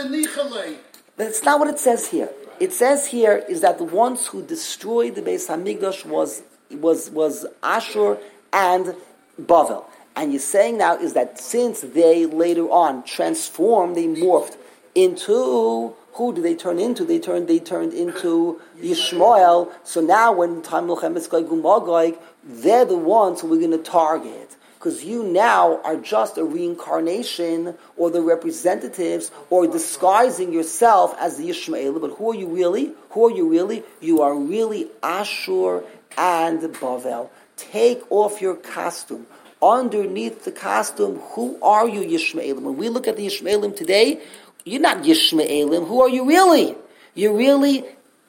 That's not what it says here. It says here is that the ones who destroyed the Beis Hamikdash was Ashur and Bavel. And you're saying now is that since they later on transformed, they morphed into, who did they turn into? They turned into Yishmael. So now when time Milchemes Gog Umagog, they're the ones who we're going to target. Because you now are just a reincarnation or the representatives or disguising yourself as the Yishmael. But who are you really? You are really Ashur and Bavel. Take off your costume. Underneath the costume, who are you, Yishmaelim? When we look at the Yishmaelim today, you're not Yishmaelim. Who are you really? You're really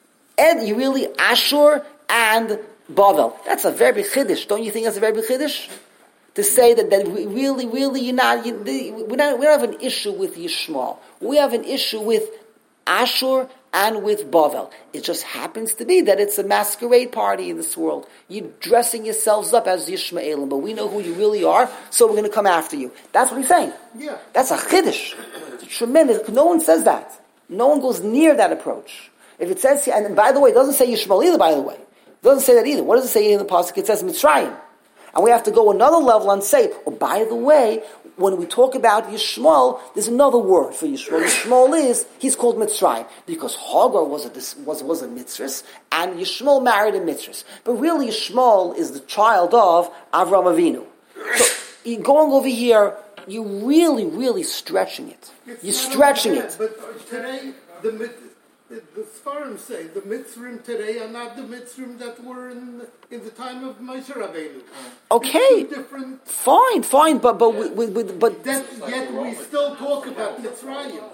Ashur and Bavel. That's a very big chiddush. Don't you think that's a very big chiddush? To say that we really, we don't have an issue with Yishmael. We have an issue with Ashur and with Bavel. It just happens to be that it's a masquerade party in this world. You're dressing yourselves up as Yishmaelim, but we know who you really are, so we're going to come after you. That's what he's saying. Yeah. That's a chiddush. It's tremendous. No one says that. No one goes near that approach. If it says, and by the way, it doesn't say Yishmael either, by the way. It doesn't say that either. What does it say in the pasuk? It says Mitzrayim. And we have to go another level and say, oh, by the way, when we talk about Yishmael, there's another word for Yishmael. Yishmael he's called Mitzrayim, because Hagar was a mitzvah, and Yishmael married a mitzvah. But really, Yishmael is the child of Avram Avinu. So, you're going over here, you're really, really stretching it. You're stretching it. But today, the Sfarim say the Mitzrim today are not the Mitzrim that were in the time of Moshe Rabbeinu. Okay, fine, but yet we still talk about Mitzrayim.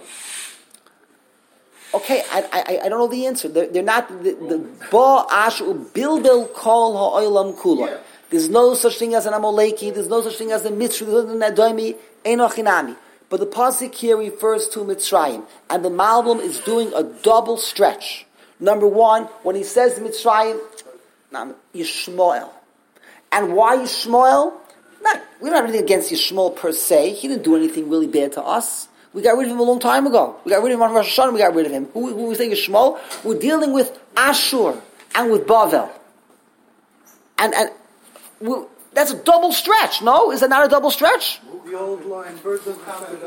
Okay, I don't know the answer. They're not the Ba Asher Bilbil Kol Ha'olam Kula. There's no such thing as an Amaleki. There's no such thing as a Mitzri. There's no Adomi. Einochinami. But the pasuk here refers to Mitzrayim, and the Malbim is doing a double stretch. Number one, when he says Mitzrayim, Yishmael. And why Yishmael? We don't have anything against Yishmael per se. He didn't do anything really bad to us. We got rid of him a long time ago. We got rid of him on Rosh Hashanah. We got rid of him. Who we say Yishmael? We're dealing with Ashur and with Bavel. And that's a double stretch. No, is that not a double stretch? The old line, birds of conquered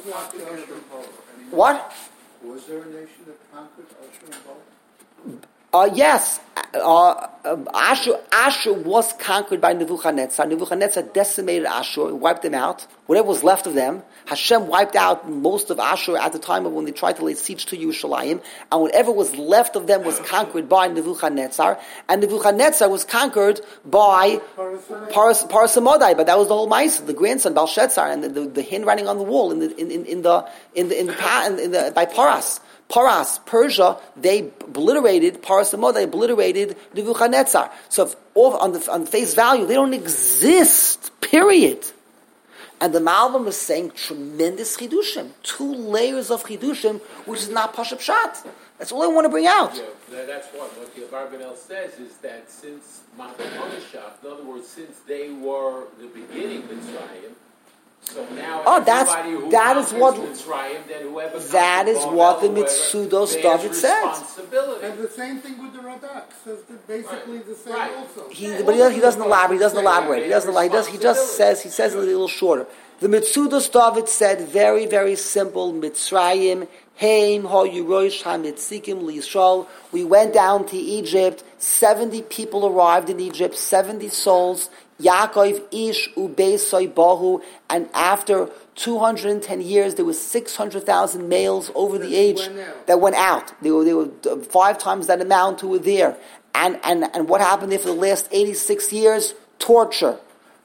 What? Was there a nation that conquered Ashur and Bavel? Yes. Ashur was conquered by Nebuchadnezzar. Nebuchadnezzar decimated Ashur, wiped them out. Whatever was left of them, Hashem wiped out most of Ashur at the time of when they tried to lay siege to Yerushalayim, and whatever was left of them was conquered by Nebuchadnezzar, and Nebuchadnezzar was conquered by Parasamodai, but that was the whole mice, the grandson Belshazzar, and the handwriting on the wall by Paras. Paras, Persia, they obliterated Parasamodai, they obliterated Nebuchadnezzar. So on face value, they don't exist, period. And the Malbim is saying tremendous chidushim, 2 layers of chidushim, which is not Pashup Pshat. That's all I want to bring out. Yeah, that's what the Abarbanel says is that since Matan Moshe, in other words, since they were the beginning Mitzrayim, so now that is what Mitzrayim, then whoever the Mitzudos David says. And the same thing with the Radak says basically the same also. He doesn't elaborate. He just says it a little shorter. The Mitzudos David said very, very simple. Mitzrayim Heim ha Yerosh ha-mitzikim li-Yisrael. We went down to Egypt. 70 people arrived in Egypt. 70 souls. Yaakov ish ubeisai bahu, and after 210 years, there was 600,000 males over the age that went out. They were 5 times that amount who were there. And what happened there for the last 86 years? Torture.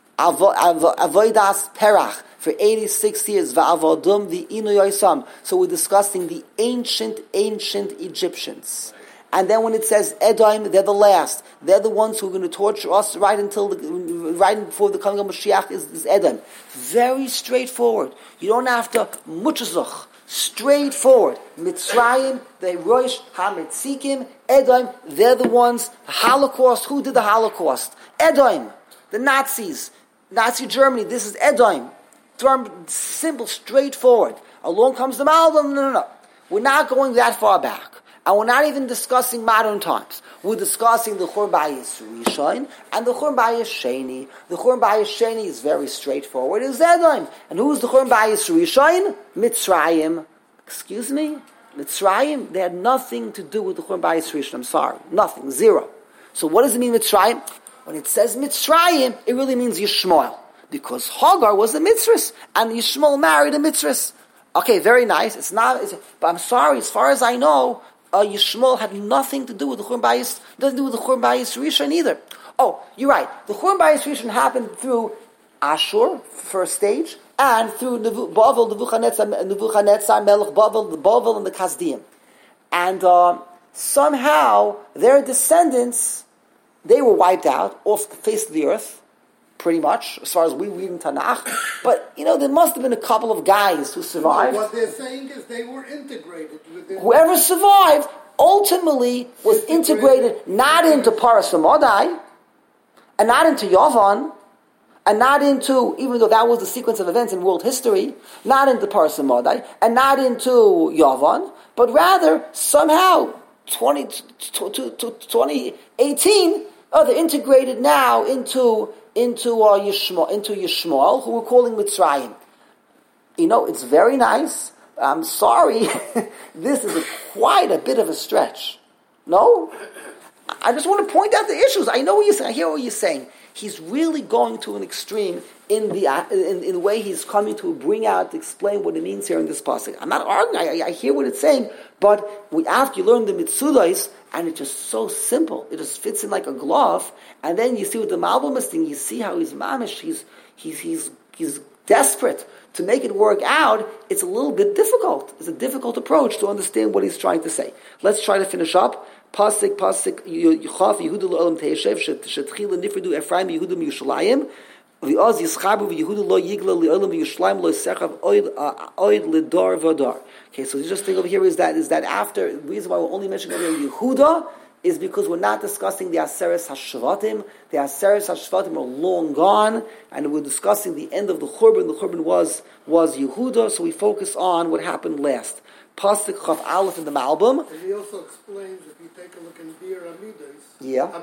Avodas perach. For 86 years, va'avadum the inoyosam. So we're discussing the ancient Egyptians. And then when it says Edom, they're the last. They're the ones who are going to torture us right before the coming of Mashiach is Edom. Very straightforward. You don't have to muchazuch. Straightforward. Mitzrayim, the Rosh HaMetzikim, Edom, they're the ones. The Holocaust, who did the Holocaust? Edom. The Nazis. Nazi Germany, this is Edom. Simple, straightforward. Along comes the Malbim. No. We're not going that far back. And we're not even discussing modern times. We're discussing the Churban Bayis Rishon and the Churban Bayis Sheni. The Churban Bayis Sheni is very straightforward. It's Edom. And who's the Churban Bayis Rishon? Mitzrayim. Excuse me? Mitzrayim? They had nothing to do with the Churban Bayis Rishon. I'm sorry. Nothing. Zero. So what does it mean Mitzrayim? When it says Mitzrayim, it really means Yishmael. Because Hagar was a mitzvah, and Yishmael married a mitzvah. Okay, very nice. But I'm sorry, as far as I know, Yishmael had nothing to do with the Churban Bayis, doesn't do with the Churban Bayis Rishon either. Oh, you're right. The Churban Bayis Rishon happened through Ashur, first stage, and through Bavel, Nebuchadnezzar, Melech Bavel, the Bavel and the Kasdim. And somehow their descendants, they were wiped out off the face of the earth, pretty much, as far as we read in Tanakh. But, there must have been a couple of guys who survived. What they're saying is they were integrated within... Whoever survived ultimately was integrated not into Paras Hamadai, and not into Yavan, and not into, even though that was the sequence of events in world history, not into Paras Hamadai, and not into Yavan, but rather, somehow, 2018, they're integrated now into Yishmael, who we're calling Mitzrayim. It's very nice. I'm sorry, this is quite a bit of a stretch. No? I just want to point out the issues. I know what you're saying. I hear what you're saying. He's really going to an extreme in the way he's coming to bring out, to explain what it means here in this passage. I'm not arguing. I hear what it's saying, but after you learn the Mitzudos, and it's just so simple. It just fits in like a glove. And then you see with the Malbim thing, you see how he's mamish. He's desperate to make it work out. It's a little bit difficult. It's a difficult approach to understand what he's trying to say. Let's try to finish up. Pasik Yuchaf Yehuda L'Olam Teishev Shetchila Nifredu Ephraim Yehuda Miyushalayim V'oz Yischabu V'Yehuda Lo Yigla L'Olam Miyushalayim Lo Yisechav Oid L'Dor V'Dor. Okay, so the just thing over here is that after, the reason why we're only mentioning over here Yehuda is because we're not discussing the Aseres HaShvatim. The Aseres HaShvatim are long gone, and we're discussing the end of the Churban. The Churban was Yehuda, so we focus on what happened last. Pasuk Chav Aleph in the Malbim. And he also explains, if you take a look in Bir Amilos,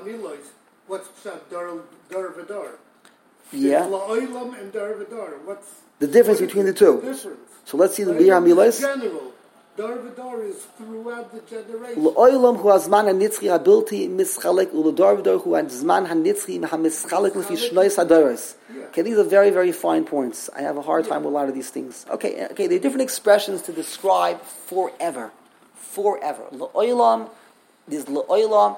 what's Pshat Dar V'Dar? Yeah. La'olam and Dar V'Dar. What's the difference between the two? So let's see the Bir Amilos. General. Dar V'Dar is throughout the generation. La'olam hu hazman hanitzchi habilti mischalek u'ledar v'dar hu hazman hanitzchi hamischalek lefi shnois hadaros. Okay, these are very, very fine points. I have a hard time with a lot of these things. Okay, there are different expressions to describe forever. Forever. La'olam, there's la'olam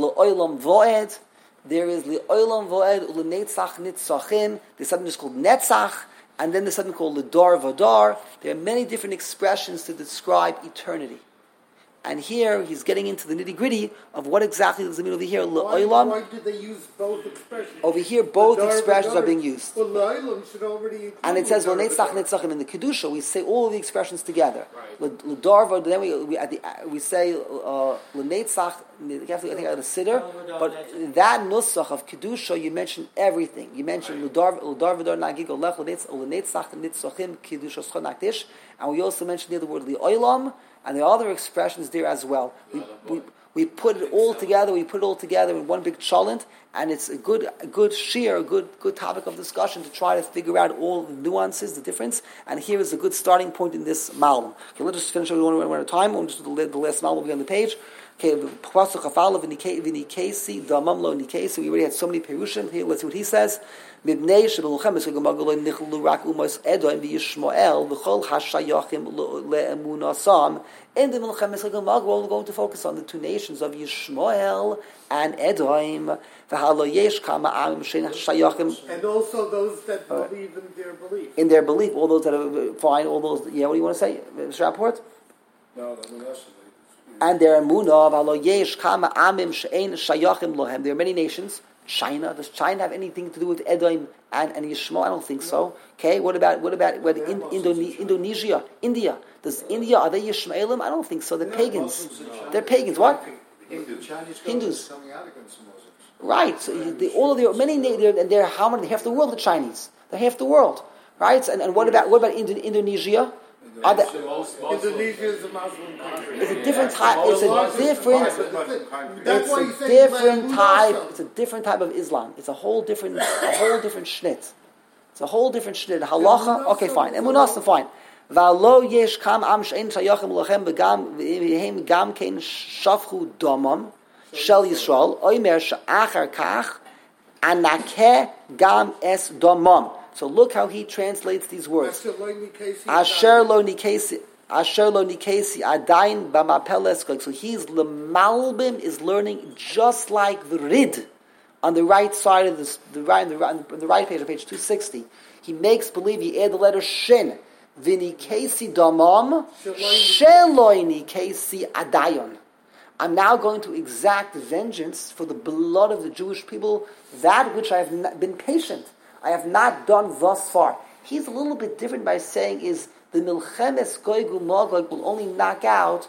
vo'ed, there is la'olam vo'ed u'lenetzach nitzachim, there's something just called netzach, and then there's something called ledar vadar. There are many different expressions to describe eternity. And here, he's getting into the nitty-gritty of what exactly does it mean over here. Why did they use both expressions? Over here, both expressions are being used. Well, L'olam should already include. And it says, "Netzach netzachim." In the Kedusha, we say all of the expressions together. L'darva, then we say l'netzach. I think I had a siddur, but that nusach of Kedusha, you mentioned everything. You mentioned l'darva nagig olech l'netzach netzachim Kedusha schonakdish, and we also mentioned the word li'olam. And there are other expressions there as well. We put it all together. We put it all together in one big cholent, and it's a good shir, a good topic of discussion to try to figure out all the nuances, the difference. And here is a good starting point in this malum. Okay, let's just finish it one at a time. We'll just do the last malum on the page. Okay, pasuk chafal v'nikesi damam lo nikesi. We already had so many perushim here. Let's see what he says. Mibnei shebelchem esugamagaloi nichlu rak umos edom v'yishmael v'chol hashayachim le'emunasam. In the Milchem Esugamagal, we're going to focus on the two nations of Yishmael and Edom. V'halo yesh kama amim shein hashayachim. And also those that believe in their belief. In their belief, all those that are fine, all those. Yeah, what do you want to say, Mr. Rapport? No, that's and their emunah, v'halo yesh kama amim shein shayachim lohem. There are many nations. China, does China have anything to do with Edom and Yishmael? I don't think so. Okay, what about Indonesia, India? Does India, are they Yishmaelim? I don't think so. They're pagans. They're pagans. What? Hindus. Right. So all of their many, and they're how many? Half the world. The Chinese. They're half the world. Right. And what about Indonesia? Indonesia is a Muslim country. It's a different type. It's a different type of Islam. It's a whole different shnit. It's a whole different shnit. Halacha. Okay, fine. Emunah, fine. V'alo yesh kam am she'en shayachim lochem v'hem gam kein shafchu domam shel Yisrael oimer she'achar kach anakeh gam es domam. So look how he translates these words. Asher lo nikesi Asher lo nikesi adayin b'mapeles goik. So he's the malbim is learning just like the rid on the right side of this, the right page, on page 260. He makes believe you add the letter shin. V'nikesi damam sheloi nikesi adayon. I'm now going to exact vengeance for the blood of the Jewish people, that which I have been patient. I have not done thus far. He's a little bit different by saying is the Milchemes Gog uMagog will only knock out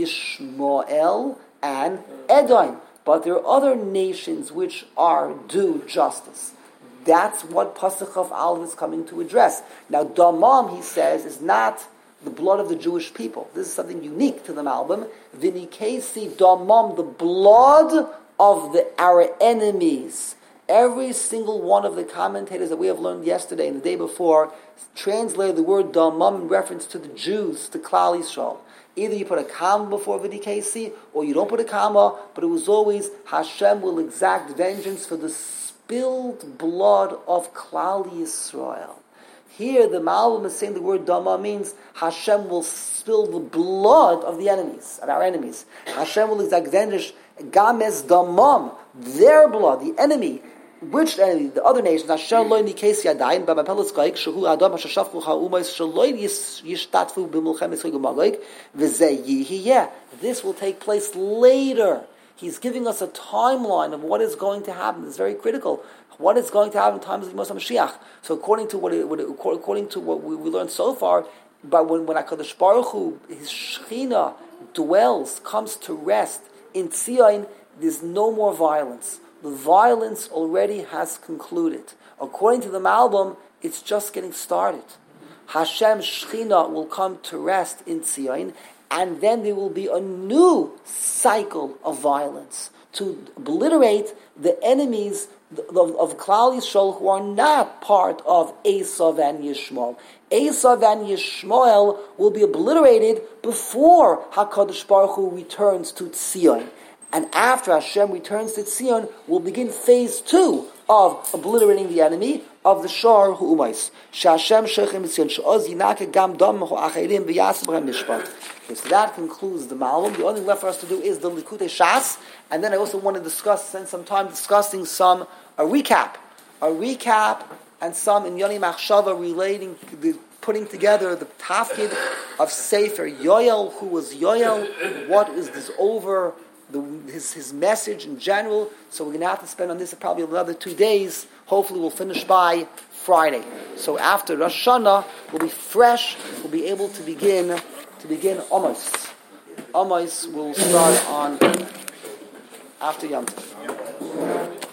Yishmael and Edom. But there are other nations which are due justice. That's what Pasuk of Aleph is coming to address. Now, Damam, he says, is not the blood of the Jewish people. This is something unique to the Malbim. Vinikesi Damam, the blood of our enemies. Every single one of the commentators that we have learned yesterday and the day before translated the word Damam in reference to the Jews, to Klal Yisrael. Either you put a comma before Vidikesi, or you don't put a comma, but it was always Hashem will exact vengeance for the spilled blood of Klal Yisrael. Here, the Malbim is saying the word Dama means Hashem will spill the blood of the enemies, of our enemies. Hashem will exact vengeance, Games Damam, their blood, the enemy. Which enemy? The other nations. Hashem lo nikesi yadayim b'mapeles goik shehu adam hashashafku ha'umayis shelo yishtatfu b'milchemes Gog uMagog v'zeh yihiyeh. This will take place later. He's giving us a timeline of what is going to happen. It's very critical. What is going to happen in times of Moshe Mashiach? So according to what we learned so far, but when HaKadosh Baruch Hu, his Shechina dwells, comes to rest in Tzion, there's no more violence. The violence already has concluded. According to the Malbim, it's just getting started. Hashem Shechina will come to rest in Tzion, and then there will be a new cycle of violence to obliterate the enemies of Klal Yisrael who are not part of Esav and Yishmael. Esav and Yishmael will be obliterated before HaKadosh Baruch Hu returns to Tzion. And after Hashem returns to Tzion, we'll begin phase 2 of obliterating the enemy of the Shor Hu'umais. Shashem Shechem Tzion She'oz Yinake Gam Dam Ha'achirim V'Yasem B'Hem Mishpat. Okay, so that concludes the Malbim. The only thing left for us to do is the Likutei Shas, and then I also want to spend some time discussing a recap, and some in Yoni Machshava putting together the tafkid of Sefer Yoel, who was Yoel, what is this over. His message in general, so we're going to have to spend on this probably another 2 days. Hopefully we'll finish by Friday. So after Rosh Hashanah, we'll be fresh, we'll be able to begin Amos. Amos will start on after Yom Tov.